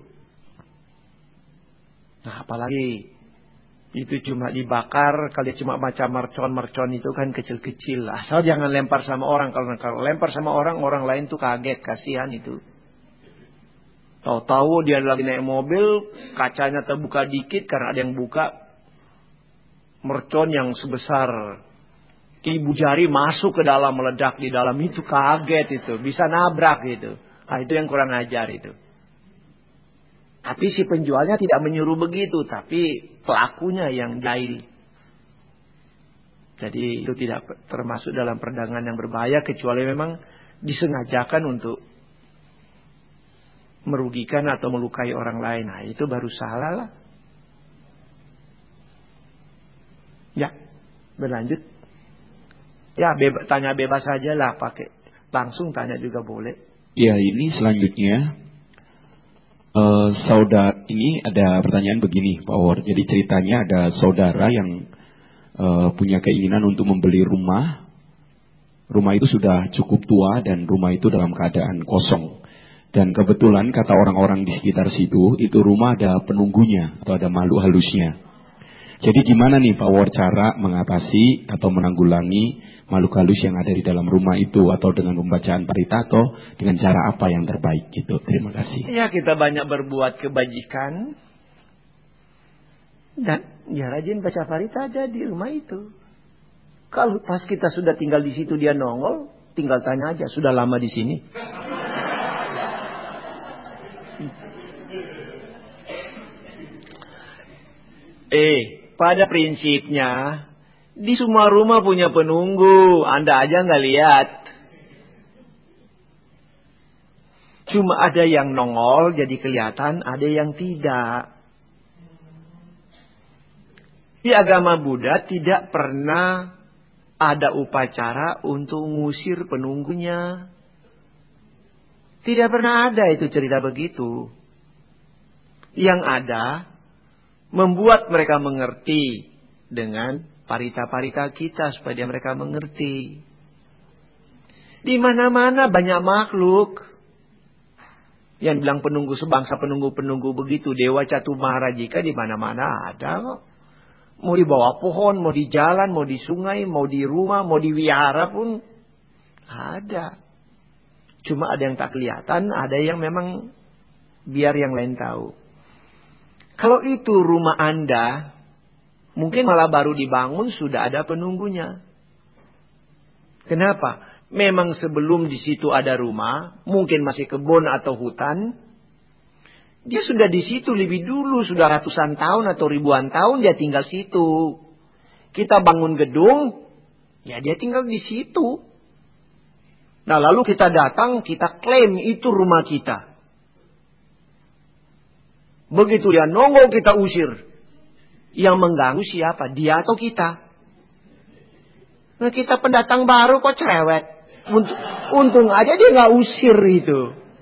Nah apalagi itu cuma dibakar, kalau cuma macam mercon-mercon itu kan kecil-kecil. Asal jangan lempar sama orang. Kalau, kalau lempar sama orang, orang lain tuh kaget, kasihan itu. Tahu-tahu dia lagi naik mobil, kacanya terbuka dikit karena ada yang buka. Mercon yang sebesar ibu jari masuk ke dalam, meledak di dalam, itu kaget itu. Bisa nabrak gitu. Nah itu yang kurang ajar itu. Tapi si penjualnya tidak menyuruh begitu, tapi pelakunya yang jahil. Jadi itu tidak termasuk dalam perdagangan yang berbahaya kecuali memang disengajakan untuk merugikan atau melukai orang lain. Nah, itu baru salah lah. Ya, berlanjut. Ya, beba, tanya bebas saja lah, pakai langsung tanya juga boleh. Ya, ini selanjutnya uh, saudara ini ada pertanyaan begini, Pak War. Jadi ceritanya ada saudara yang uh, punya keinginan untuk membeli rumah. Rumah itu sudah cukup tua dan rumah itu dalam keadaan kosong. Dan kebetulan kata orang-orang di sekitar situ, itu rumah ada penunggunya atau ada makhluk halusnya. Jadi gimana nih Pak War cara mengatasi atau menanggulangi makhluk halus yang ada di dalam rumah itu, atau dengan pembacaan parita, atau dengan cara apa yang terbaik gitu. Terima kasih. Ya, kita banyak berbuat kebajikan dan ya rajin baca parita aja di rumah itu. Kalau pas kita sudah tinggal di situ dia nongol, tinggal tanya aja, sudah lama di sini? Eh, pada prinsipnya di semua rumah punya penunggu, Anda aja nggak lihat. Cuma ada yang nongol jadi kelihatan, ada yang tidak. Di agama Buddha tidak pernah ada upacara untuk ngusir penunggunya. Tidak pernah ada itu cerita begitu. Yang ada membuat mereka mengerti dengan parita-parita kita supaya mereka mengerti. Di mana-mana banyak makhluk yang bilang penunggu sebangsa, penunggu-penunggu begitu. Dewa Catu Maharajika di mana-mana ada kok. Mau di bawah pohon, mau di jalan, mau di sungai, mau di rumah, mau di wihara pun ada. Cuma ada yang tak kelihatan, ada yang memang biar yang lain tahu. Kalau itu rumah Anda, mungkin malah baru dibangun sudah ada penunggunya. Kenapa? Memang sebelum di situ ada rumah, mungkin masih kebun atau hutan. Dia sudah di situ lebih dulu, sudah ratusan tahun atau ribuan tahun dia tinggal situ. Kita bangun gedung, ya dia tinggal di situ. Nah lalu kita datang, kita klaim itu rumah kita. Begitu dia nongol kita usir. Yang mengganggu siapa? Dia atau kita? Nah kita pendatang baru kok cerewet. Untung, untung aja dia nggak usir itu.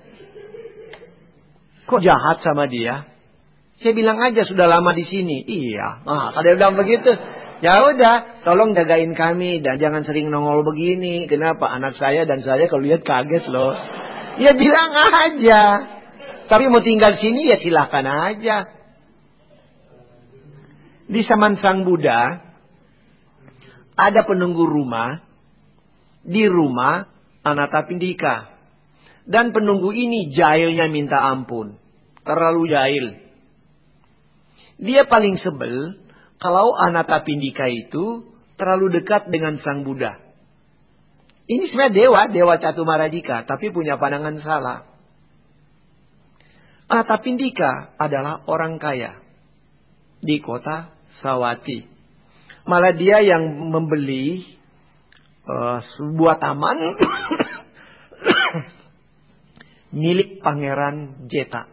Kok jahat sama dia? Saya bilang aja sudah lama di sini. Iya. Nah, kalau dia bilang begitu, ya udah, tolong jagain kami dan jangan sering nongol begini. Kenapa? Anak saya dan saya kalau lihat kaget loh. Ya bilang aja. Tapi mau tinggal sini ya silakan aja. Di zaman Sang Buddha ada penunggu rumah di rumah Anathapindika. Dan penunggu ini jahilnya minta ampun. Terlalu jahil. Dia paling sebel kalau Anathapindika itu terlalu dekat dengan Sang Buddha. Ini sebenarnya dewa, dewa Catu Maharajika, tapi punya pandangan salah. Anathapindika adalah orang kaya di kota Sawati. Malah dia yang membeli uh, sebuah taman milik Pangeran Jeta.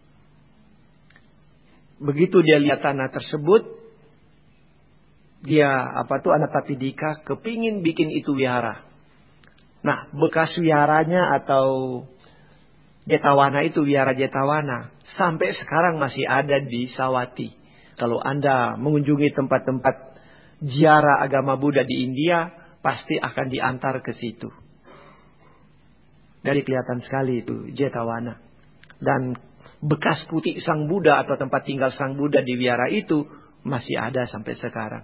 Begitu dia lihat tanah tersebut, dia apa tuh Anathapindika kepingin bikin itu wihara. Nah, bekas wiharanya atau Jetawana itu, wihara Jetawana, sampai sekarang masih ada di Sawati. Kalau Anda mengunjungi tempat-tempat ziarah agama Buddha di India, pasti akan diantar ke situ. Dari kelihatan sekali itu Jetawana. Dan bekas putih Sang Buddha atau tempat tinggal Sang Buddha di wihara itu masih ada sampai sekarang.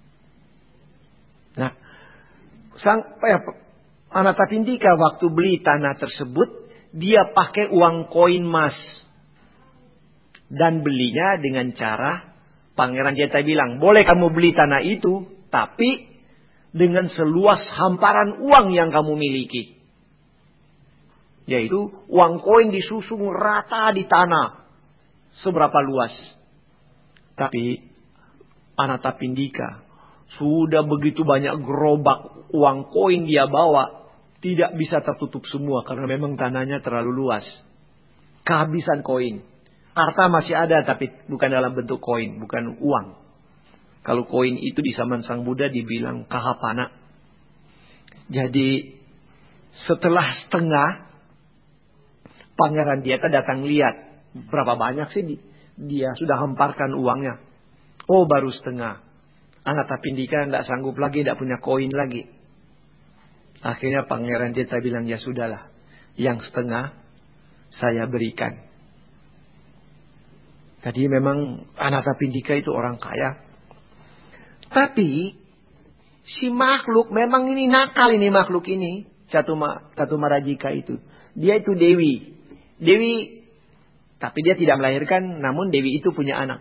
Nah, Sang eh, Anathapindika waktu beli tanah tersebut, dia pakai uang koin emas. Dan belinya dengan cara Pangeran Jeta bilang, boleh kamu beli tanah itu, tapi dengan seluas hamparan uang yang kamu miliki. Yaitu uang koin disusung rata di tanah. seberapa luas. Tapi Anatapindika sudah begitu banyak gerobak uang koin dia bawa. Tidak bisa tertutup semua karena memang tanahnya terlalu luas. Kehabisan koin. Harta masih ada tapi bukan dalam bentuk koin, bukan uang. Kalau koin itu di zaman Sang Buddha dibilang kahapana. Jadi setelah setengah, Pangeran Dieta datang lihat. Berapa banyak sih dia sudah hemparkan uangnya. Oh baru setengah. Anatapindika tidak sanggup lagi, tidak punya koin lagi. Akhirnya Pangeran Dieta bilang, ya sudahlah. Yang setengah saya berikan. Jadi memang Anatapindika itu orang kaya. Tapi si makhluk memang ini nakal ini makhluk ini. Catuma, Catumarajika itu. Dia itu Dewi. Dewi. Tapi dia tidak melahirkan. Namun Dewi itu punya anak.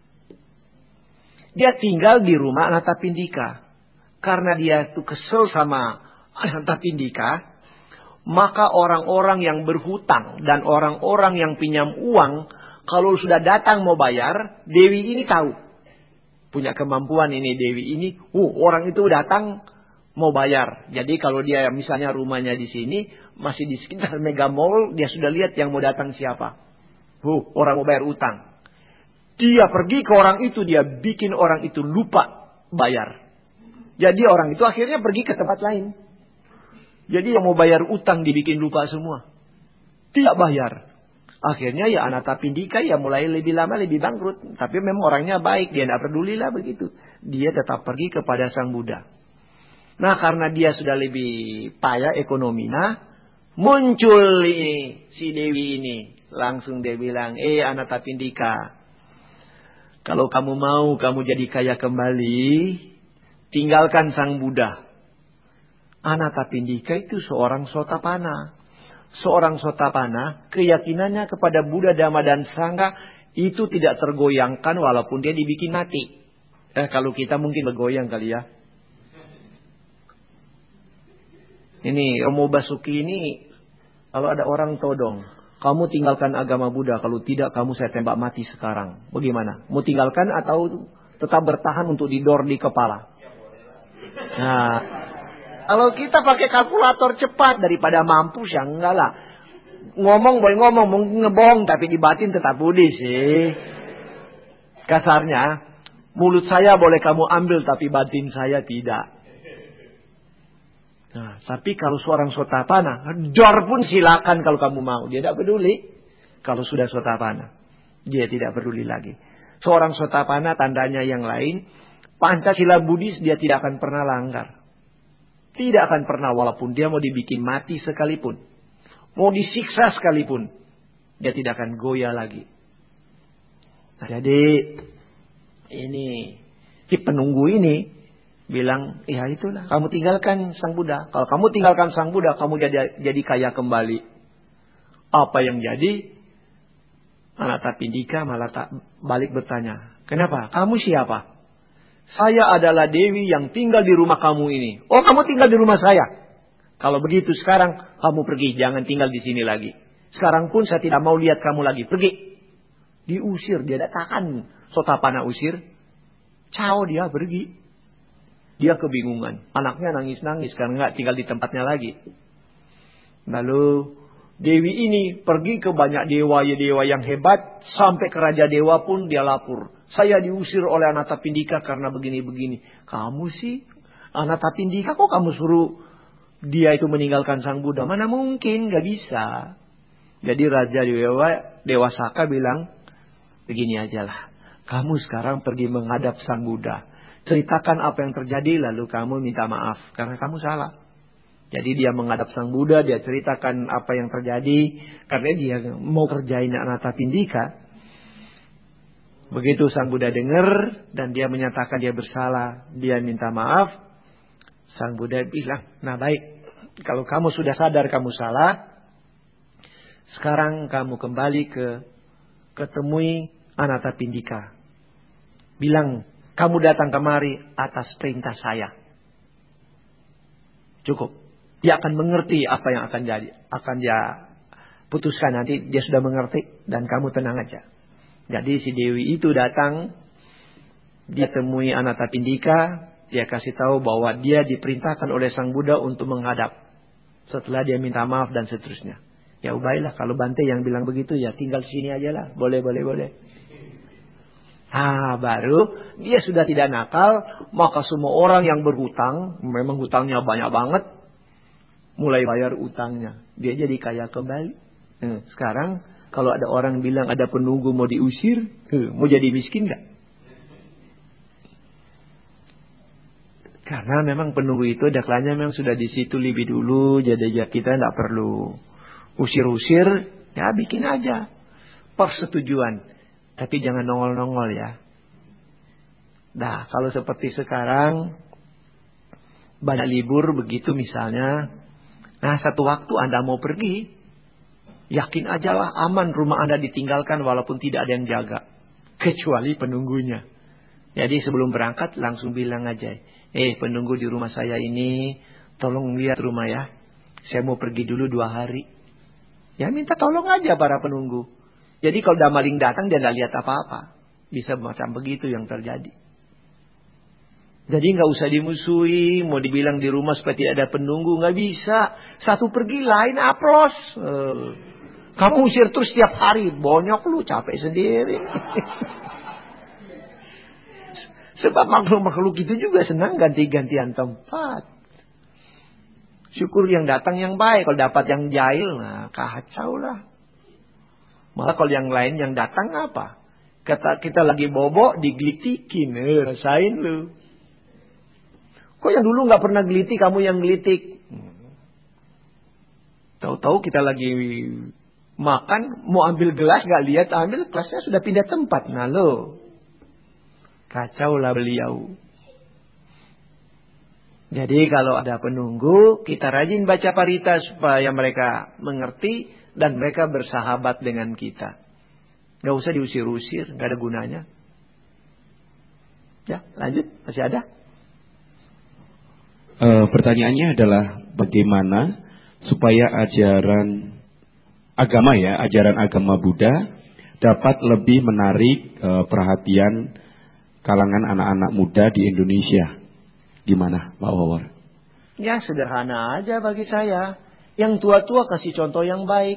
Dia tinggal di rumah Anatapindika. Karena dia itu kesel sama Anatapindika. Maka orang-orang yang berhutang. Dan orang-orang yang pinjam uang. Kalau sudah datang mau bayar. Dewi ini tahu. Punya kemampuan ini Dewi ini. Uh, orang itu datang mau bayar. Jadi kalau dia misalnya rumahnya di sini. Masih di sekitar Mega Mall. Dia sudah lihat yang mau datang siapa. Uh, orang mau bayar utang. Dia pergi ke orang itu. Dia bikin orang itu lupa bayar. Jadi orang itu akhirnya pergi ke tempat lain. Jadi yang mau bayar utang dibikin lupa semua. Tidak bayar. Akhirnya ya Anatapindika ya mulai lebih lama lebih bangkrut. Tapi memang orangnya baik. Dia tidak peduli lah begitu. Dia tetap pergi kepada Sang Buddha. Nah karena dia sudah lebih payah ekonominya. Muncul ini si Dewi ini. Langsung dia bilang. Eh Anatapindika. Kalau kamu mau kamu jadi kaya kembali. Tinggalkan Sang Buddha. Anatapindika itu seorang Sotapana. Seorang Sotapana, keyakinannya kepada Buddha, Dhamma dan Sangha itu tidak tergoyangkan walaupun dia dibikin mati. Eh kalau kita mungkin bergoyang kali ya. Ini Romo Basuki ini kalau ada orang todong, kamu tinggalkan agama Buddha, kalau tidak kamu saya tembak mati sekarang. Bagaimana? Mau tinggalkan atau tetap bertahan untuk didor di kepala? Nah, kalau kita pakai kalkulator cepat daripada mampus ya enggak lah. Ngomong boleh ngomong, ngebohong tapi di batin tetap budi sih. Kasarnya, mulut saya boleh kamu ambil tapi batin saya tidak. Nah, tapi kalau seorang Sotapana, dor pun silakan kalau kamu mau. Dia tidak peduli. Kalau sudah Sotapana, dia tidak peduli lagi. Seorang Sotapana tandanya yang lain, Pancasila Buddhis dia tidak akan pernah langgar. Tidak akan pernah walaupun dia mau dibikin mati sekalipun. Mau disiksa sekalipun. Dia tidak akan goyah lagi. Nah, jadi ini si penunggu ini bilang, ya itulah kamu tinggalkan Sang Buddha. Kalau kamu tinggalkan Sang Buddha kamu jadi, jadi kaya kembali. Apa yang jadi? Anatapindika malah tak balik bertanya. Kenapa? Kamu siapa? Saya adalah Dewi yang tinggal di rumah kamu ini. Oh, kamu tinggal di rumah saya. Kalau begitu sekarang kamu pergi. Jangan tinggal di sini lagi. Sekarang pun saya tidak mau lihat kamu lagi. Pergi. Diusir. Dia takkan Sotapana usir. Cao dia pergi. Dia kebingungan. Anaknya nangis-nangis karena nggak tinggal di tempatnya lagi. Lalu Dewi ini pergi ke banyak dewa-dewa yang hebat. Sampai ke Raja Dewa pun dia lapor. Saya diusir oleh Anatapindika karena begini-begini. Kamu sih, Anatapindika kok kamu suruh dia itu meninggalkan Sang Buddha? Mana mungkin, gak bisa. Jadi Raja Dewa, Dewa Saka bilang, begini aja lah. Kamu sekarang pergi menghadap Sang Buddha. Ceritakan apa yang terjadi lalu kamu minta maaf. Karena kamu salah. Jadi dia menghadap Sang Buddha, dia ceritakan apa yang terjadi. Karena dia mau kerjain Anatapindika. Begitu Sang Buddha dengar dan dia menyatakan dia bersalah, dia minta maaf. Sang Buddha bilang, nah baik, kalau kamu sudah sadar kamu salah, sekarang kamu kembali ke ketemui Anatapindika. Bilang, kamu datang kemari atas perintah saya. Cukup. Dia akan mengerti apa yang akan jadi, akan dia putuskan nanti. Dia sudah mengerti dan kamu tenang aja. Jadi si Dewi itu datang, dia temui Anathapindika, dia kasih tahu bahwa dia diperintahkan oleh Sang Buddha untuk menghadap. Setelah dia minta maaf dan seterusnya. Ya baiklah, kalau Bante yang bilang begitu ya tinggal sini aja lah. Boleh, boleh, boleh. Ah, baru dia sudah tidak nakal, maka semua orang yang berhutang, memang hutangnya banyak banget, mulai bayar utangnya. Dia jadi kaya kembali. Hmm, sekarang kalau ada orang bilang ada penunggu mau diusir, hmm, mau jadi miskin gak? Karena memang penunggu itu daklanya memang sudah di situ lebih dulu, jadi ya kita tidak perlu usir-usir, ya bikin aja persetujuan. Tapi jangan nongol-nongol ya. Nah, kalau seperti sekarang banyak libur begitu misalnya. Nah, satu waktu Anda mau pergi, yakin aja lah aman rumah Anda ditinggalkan walaupun tidak ada yang jaga. Kecuali penunggunya. Jadi sebelum berangkat langsung bilang aja, eh penunggu di rumah saya ini, tolong lihat rumah ya. Saya mau pergi dulu dua hari. Ya minta tolong aja para penunggu. Jadi kalau ada maling datang dia tidak lihat apa-apa. Bisa macam begitu yang terjadi. Jadi nggak usah dimusuhi, mau dibilang di rumah supaya tidak ada penunggu, nggak bisa. Satu pergi lain aplos. Uh, kamu usir terus setiap hari, bonyok lu capek sendiri. Sebab makhluk-makhluk itu juga senang ganti-gantian tempat. Syukur yang datang yang baik, kalau dapat yang jahil, nah kacau lah. Malah kalau yang lain yang datang apa? Kata kita lagi bobok digelitikin, eh, rasain lu. Kok yang dulu nggak pernah geliti, kamu yang gelitik. Hmm. Tahu-tahu kita lagi makan, mau ambil gelas nggak lihat, ambil gelasnya sudah pindah tempat. Nah lo, kacau lah beliau. Jadi kalau ada penunggu, kita rajin baca parita supaya mereka mengerti dan mereka bersahabat dengan kita. Gak usah diusir-usir, gak ada gunanya. Ya, lanjut, masih ada? E, pertanyaannya adalah bagaimana supaya ajaran agama ya, ajaran agama Buddha dapat lebih menarik e, perhatian kalangan anak-anak muda di Indonesia. Gimana, Pak Wawor? Ya, sederhana aja bagi saya. Yang tua-tua kasih contoh yang baik.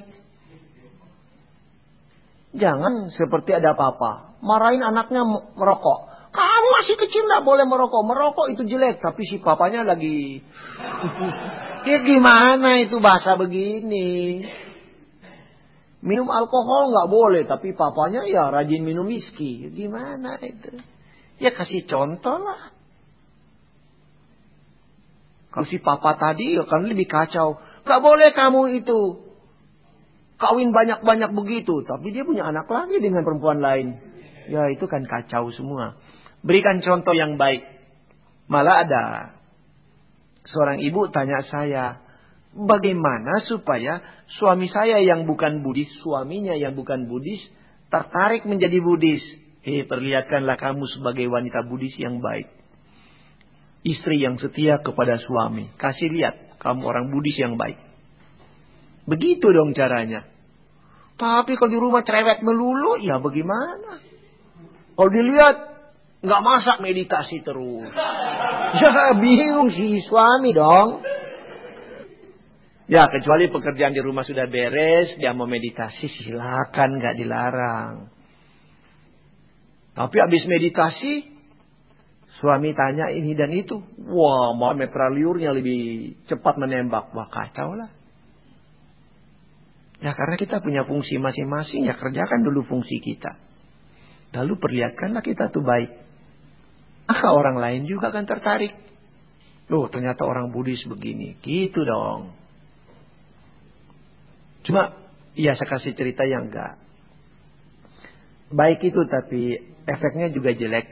Jangan seperti ada apa-apa. Marahin anaknya merokok. Kamu masih kecil gak boleh merokok. Merokok itu jelek. Tapi si papanya lagi... Ya gimana itu bahasa begini. Minum alkohol gak boleh. Tapi papanya ya rajin minum whisky. Gimana itu. Ya kasih contoh lah. Kalau si papa tadi ya kan lebih kacau. Gak boleh kamu itu kawin banyak-banyak begitu. Tapi dia punya anak lagi dengan perempuan lain. Ya itu kan kacau semua. Berikan contoh yang baik. Malah ada seorang ibu tanya saya, bagaimana supaya suami saya yang bukan Buddhis, suaminya yang bukan Buddhis, tertarik menjadi Buddhis. Eh, perlihatkanlah kamu sebagai wanita Buddhis yang baik. Istri yang setia kepada suami. Kasih lihat, kamu orang Buddhis yang baik. Begitu dong caranya. Tapi kalau di rumah cerewet melulu, ya bagaimana? Kalau dilihat, nggak masak meditasi terus. Ya bingung si suami dong. Ya kecuali pekerjaan di rumah sudah beres, dia mau meditasi silakan, nggak dilarang. Tapi habis meditasi, suami tanya ini dan itu. Wah, mau metraliurnya lebih cepat menembak. Wah, kacau lah. Ya karena kita punya fungsi masing-masing, ya kerjakan dulu fungsi kita. Lalu perlihatkanlah kita tuh baik. Maka orang lain juga akan tertarik. Loh, ternyata orang Buddhis begini. Gitu dong. Cuma, ya saya kasih cerita yang enggak. Baik itu, tapi efeknya juga jelek.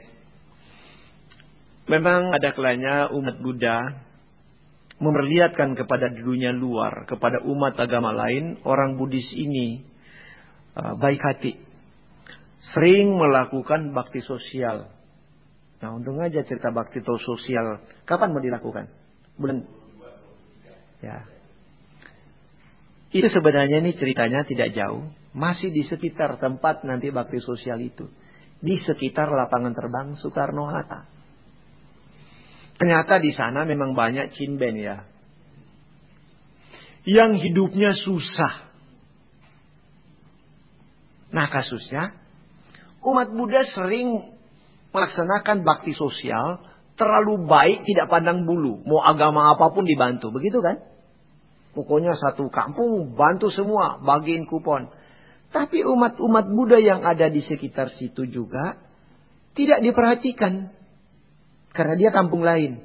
Memang ada kalanya umat Buddha memperlihatkan kepada dunia luar, kepada umat agama lain, orang Buddhis ini uh, baik hati. Sering melakukan bakti sosial. Nah, untung aja cerita bakti sosial. Kapan mau dilakukan? Bulan. Ya. Itu sebenarnya nih ceritanya tidak jauh. Masih di sekitar tempat nanti bakti sosial itu. Di sekitar lapangan terbang Soekarno-Hatta. Ternyata di sana memang banyak cinben ya. Yang hidupnya susah. Nah kasusnya, umat Buddha sering melaksanakan bakti sosial terlalu baik, tidak pandang bulu. Mau agama apapun dibantu, begitu kan? Pokoknya satu kampung bantu semua, bagiin kupon. Tapi umat-umat Buddha yang ada di sekitar situ juga tidak diperhatikan. Karena dia kampung lain.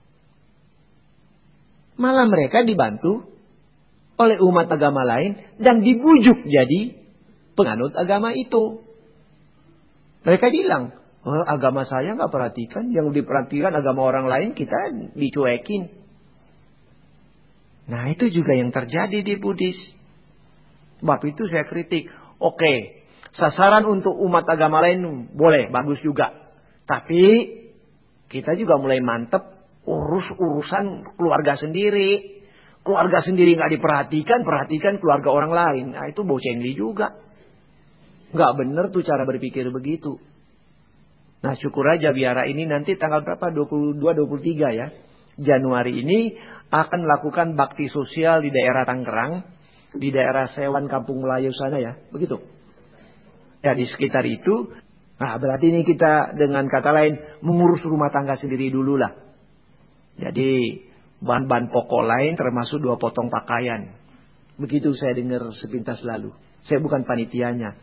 Malah mereka dibantu oleh umat agama lain dan dibujuk jadi penganut agama itu. Mereka bilang, oh, agama saya nggak perhatikan, yang diperhatikan agama orang lain kita dicuekin. Nah itu juga yang terjadi di Buddhis. Sebab itu saya kritik. Oke, sasaran untuk umat agama lain boleh, bagus juga. Tapi kita juga mulai mantep urus urusan keluarga sendiri. Keluarga sendiri nggak diperhatikan, perhatikan keluarga orang lain. Nah itu bocengli juga. Nggak bener tuh cara berpikir begitu. Nah syukur aja biara ini nanti tanggal berapa? dua puluh dua, dua puluh tiga ya. Januari ini akan melakukan bakti sosial di daerah Tangerang, di daerah Sewan Kampung Melayu sana ya, begitu. Ya di sekitar itu. Nah berarti ini kita dengan kata lain mengurus rumah tangga sendiri dulu lah. Jadi bahan-bahan pokok lain termasuk dua potong pakaian. Begitu saya dengar sepintas lalu. Saya bukan panitianya.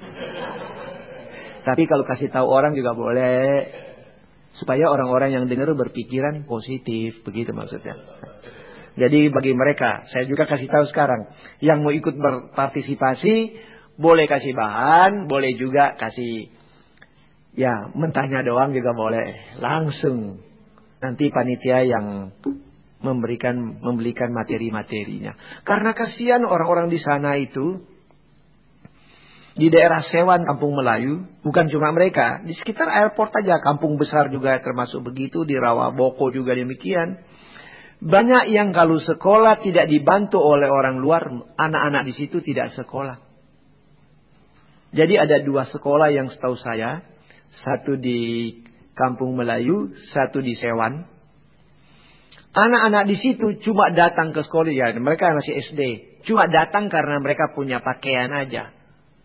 Tapi kalau kasih tahu orang juga boleh. Supaya orang-orang yang dengar berpikiran positif. Begitu maksudnya. Jadi bagi mereka, saya juga kasih tahu sekarang. Yang mau ikut berpartisipasi, boleh kasih bahan, boleh juga kasih, ya mentahnya doang juga boleh. Langsung. Nanti panitia yang memberikan, membelikan materi-materinya. Karena kasihan orang-orang di sana itu, di daerah Sewan, Kampung Melayu, bukan cuma mereka. Di sekitar airport aja, kampung besar juga termasuk begitu. Di Rawaboko juga demikian. Banyak yang kalau sekolah tidak dibantu oleh orang luar, anak-anak di situ tidak sekolah. Jadi ada dua sekolah yang setahu saya. Satu di Kampung Melayu, satu di Sewan. Anak-anak di situ cuma datang ke sekolah, ya mereka masih S D. Cuma datang karena mereka punya pakaian aja.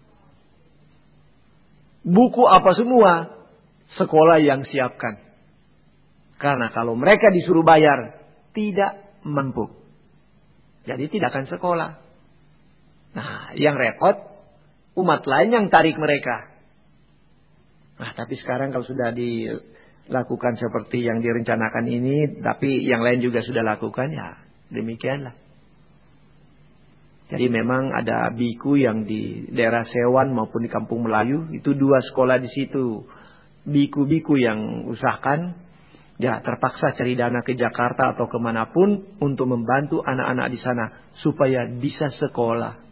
Buku apa semua, sekolah yang siapkan. Karena kalau mereka disuruh bayar, tidak mampu. Jadi tidak akan sekolah. Nah, yang repot, umat lain yang tarik mereka. Nah, tapi sekarang kalau sudah dilakukan seperti yang direncanakan ini, tapi yang lain juga sudah lakukan, ya demikianlah. Jadi memang ada biku yang di daerah Sewan maupun di Kampung Melayu, itu dua sekolah di situ. Biku-biku yang usahakan, ya terpaksa cari dana ke Jakarta atau kemanapun untuk membantu anak-anak di sana supaya bisa sekolah.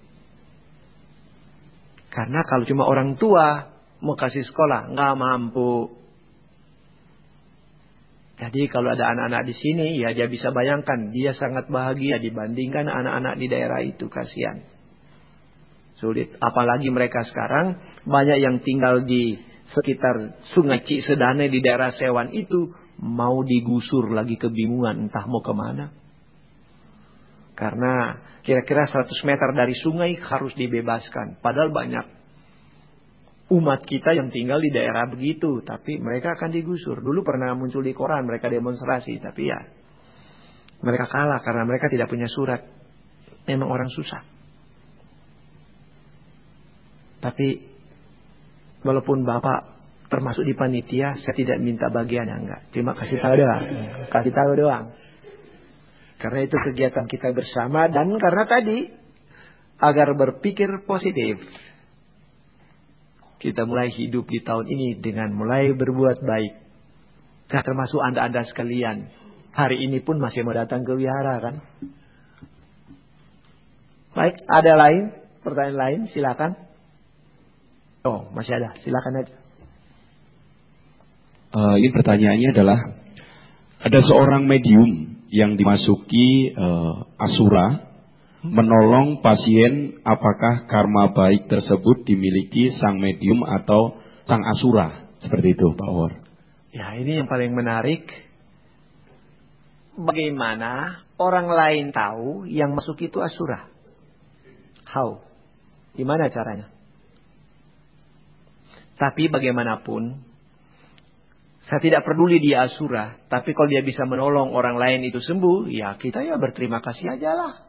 Karena kalau cuma orang tua mau kasih sekolah nggak mampu. Jadi kalau ada anak-anak di sini, ya dia bisa bayangkan dia sangat bahagia dibandingkan anak-anak di daerah itu, kasihan. Sulit. Apalagi mereka sekarang banyak yang tinggal di sekitar Sungai Cisedane di daerah Sewan itu mau digusur lagi, kebingungan entah mau kemana. Karena kira-kira seratus meter dari sungai harus dibebaskan. Padahal banyak umat kita yang tinggal di daerah begitu, tapi mereka akan digusur. Dulu pernah muncul di koran mereka demonstrasi, tapi ya mereka kalah karena mereka tidak punya surat. Memang orang susah. Tapi walaupun Bapak termasuk di panitia, saya tidak minta bagiannya, enggak. Cuma kasih tahu doang. Kasih tahu doang. Karena itu kegiatan kita bersama dan karena tadi agar berpikir positif. Kita mulai hidup di tahun ini dengan mulai berbuat baik. Nah, termasuk anda-anda sekalian. Hari ini pun masih mau datang ke wihara kan? Baik, ada lain? Pertanyaan lain? Silakan. Oh, masih ada. Silakan aja. Uh, ini pertanyaannya adalah, ada seorang medium yang dimasuki uh, asura menolong pasien, apakah karma baik tersebut dimiliki sang medium atau sang asura? Seperti itu, Pak War. Ya, ini yang paling menarik. Bagaimana orang lain tahu yang masuk itu asura? How? Gimana caranya? Tapi bagaimanapun, saya tidak peduli dia asura. Tapi kalau dia bisa menolong orang lain itu sembuh, ya kita ya berterima kasih aja lah.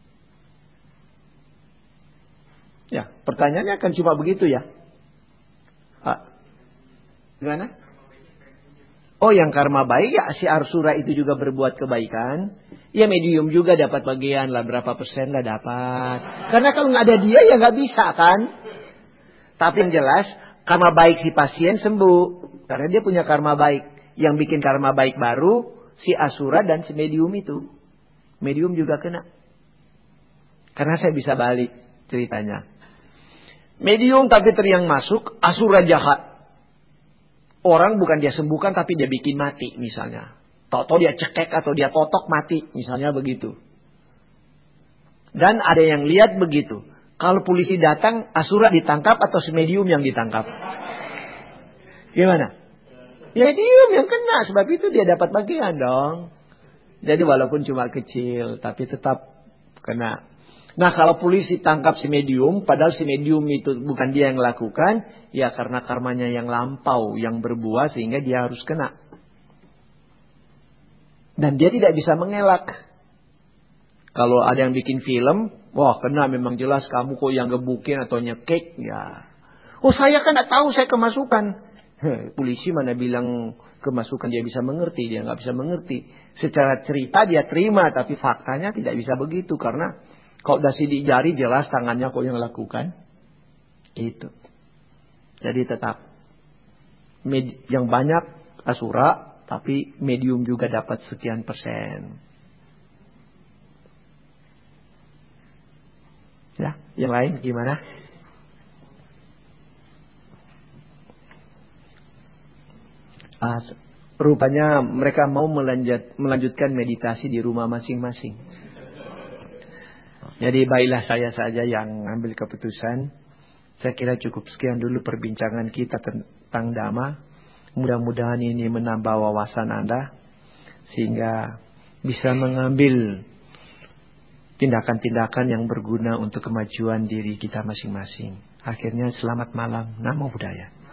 Ya, pertanyaannya kan cuma begitu ya. Ah, gimana? Oh, yang karma baik ya si asura itu juga berbuat kebaikan. Ya medium juga dapat bagian lah, berapa persen lah dapat. Karena kalau nggak ada dia ya nggak bisa kan. Tapi yang jelas karma baik si pasien sembuh. Karena dia punya karma baik. Yang bikin karma baik baru si asura dan si medium itu. Medium juga kena. Karena saya bisa balik ceritanya. Medium tapi teriang masuk, asura jahat. Orang bukan dia sembuhkan tapi dia bikin mati misalnya. Atau dia cekek atau dia totok mati misalnya begitu. Dan ada yang lihat begitu. Kalau polisi datang, asura ditangkap atau si medium yang ditangkap? Gimana? Ya medium yang kena, sebab itu dia dapat bagian dong. Jadi walaupun cuma kecil tapi tetap kena. Nah kalau polisi tangkap si medium, padahal si medium itu bukan dia yang lakukan, ya karena karmanya yang lampau, yang berbuah sehingga dia harus kena. Dan dia tidak bisa mengelak. Kalau ada yang bikin film, wah kena memang jelas kamu kok yang gebukin atau nyekek, ya. Oh saya kan tidak tahu saya kemasukan. Heh, polisi mana bilang kemasukan dia bisa mengerti, dia nggak bisa mengerti. Secara cerita dia terima, tapi faktanya tidak bisa begitu karena kalau udah sidik jari jelas tangannya kok yang lakukan. Itu. Jadi tetap. Med- yang banyak asura. Tapi medium juga dapat sekian persen. Ya. Yang lain gimana? Ah, rupanya mereka mau melanjut, melanjutkan meditasi di rumah masing-masing. Jadi baiklah saya saja yang ambil keputusan. Saya kira cukup sekian dulu perbincangan kita tentang Dhamma. Mudah-mudahan ini menambah wawasan Anda. Sehingga bisa mengambil tindakan-tindakan yang berguna untuk kemajuan diri kita masing-masing. Akhirnya selamat malam. Namo Buddhaya.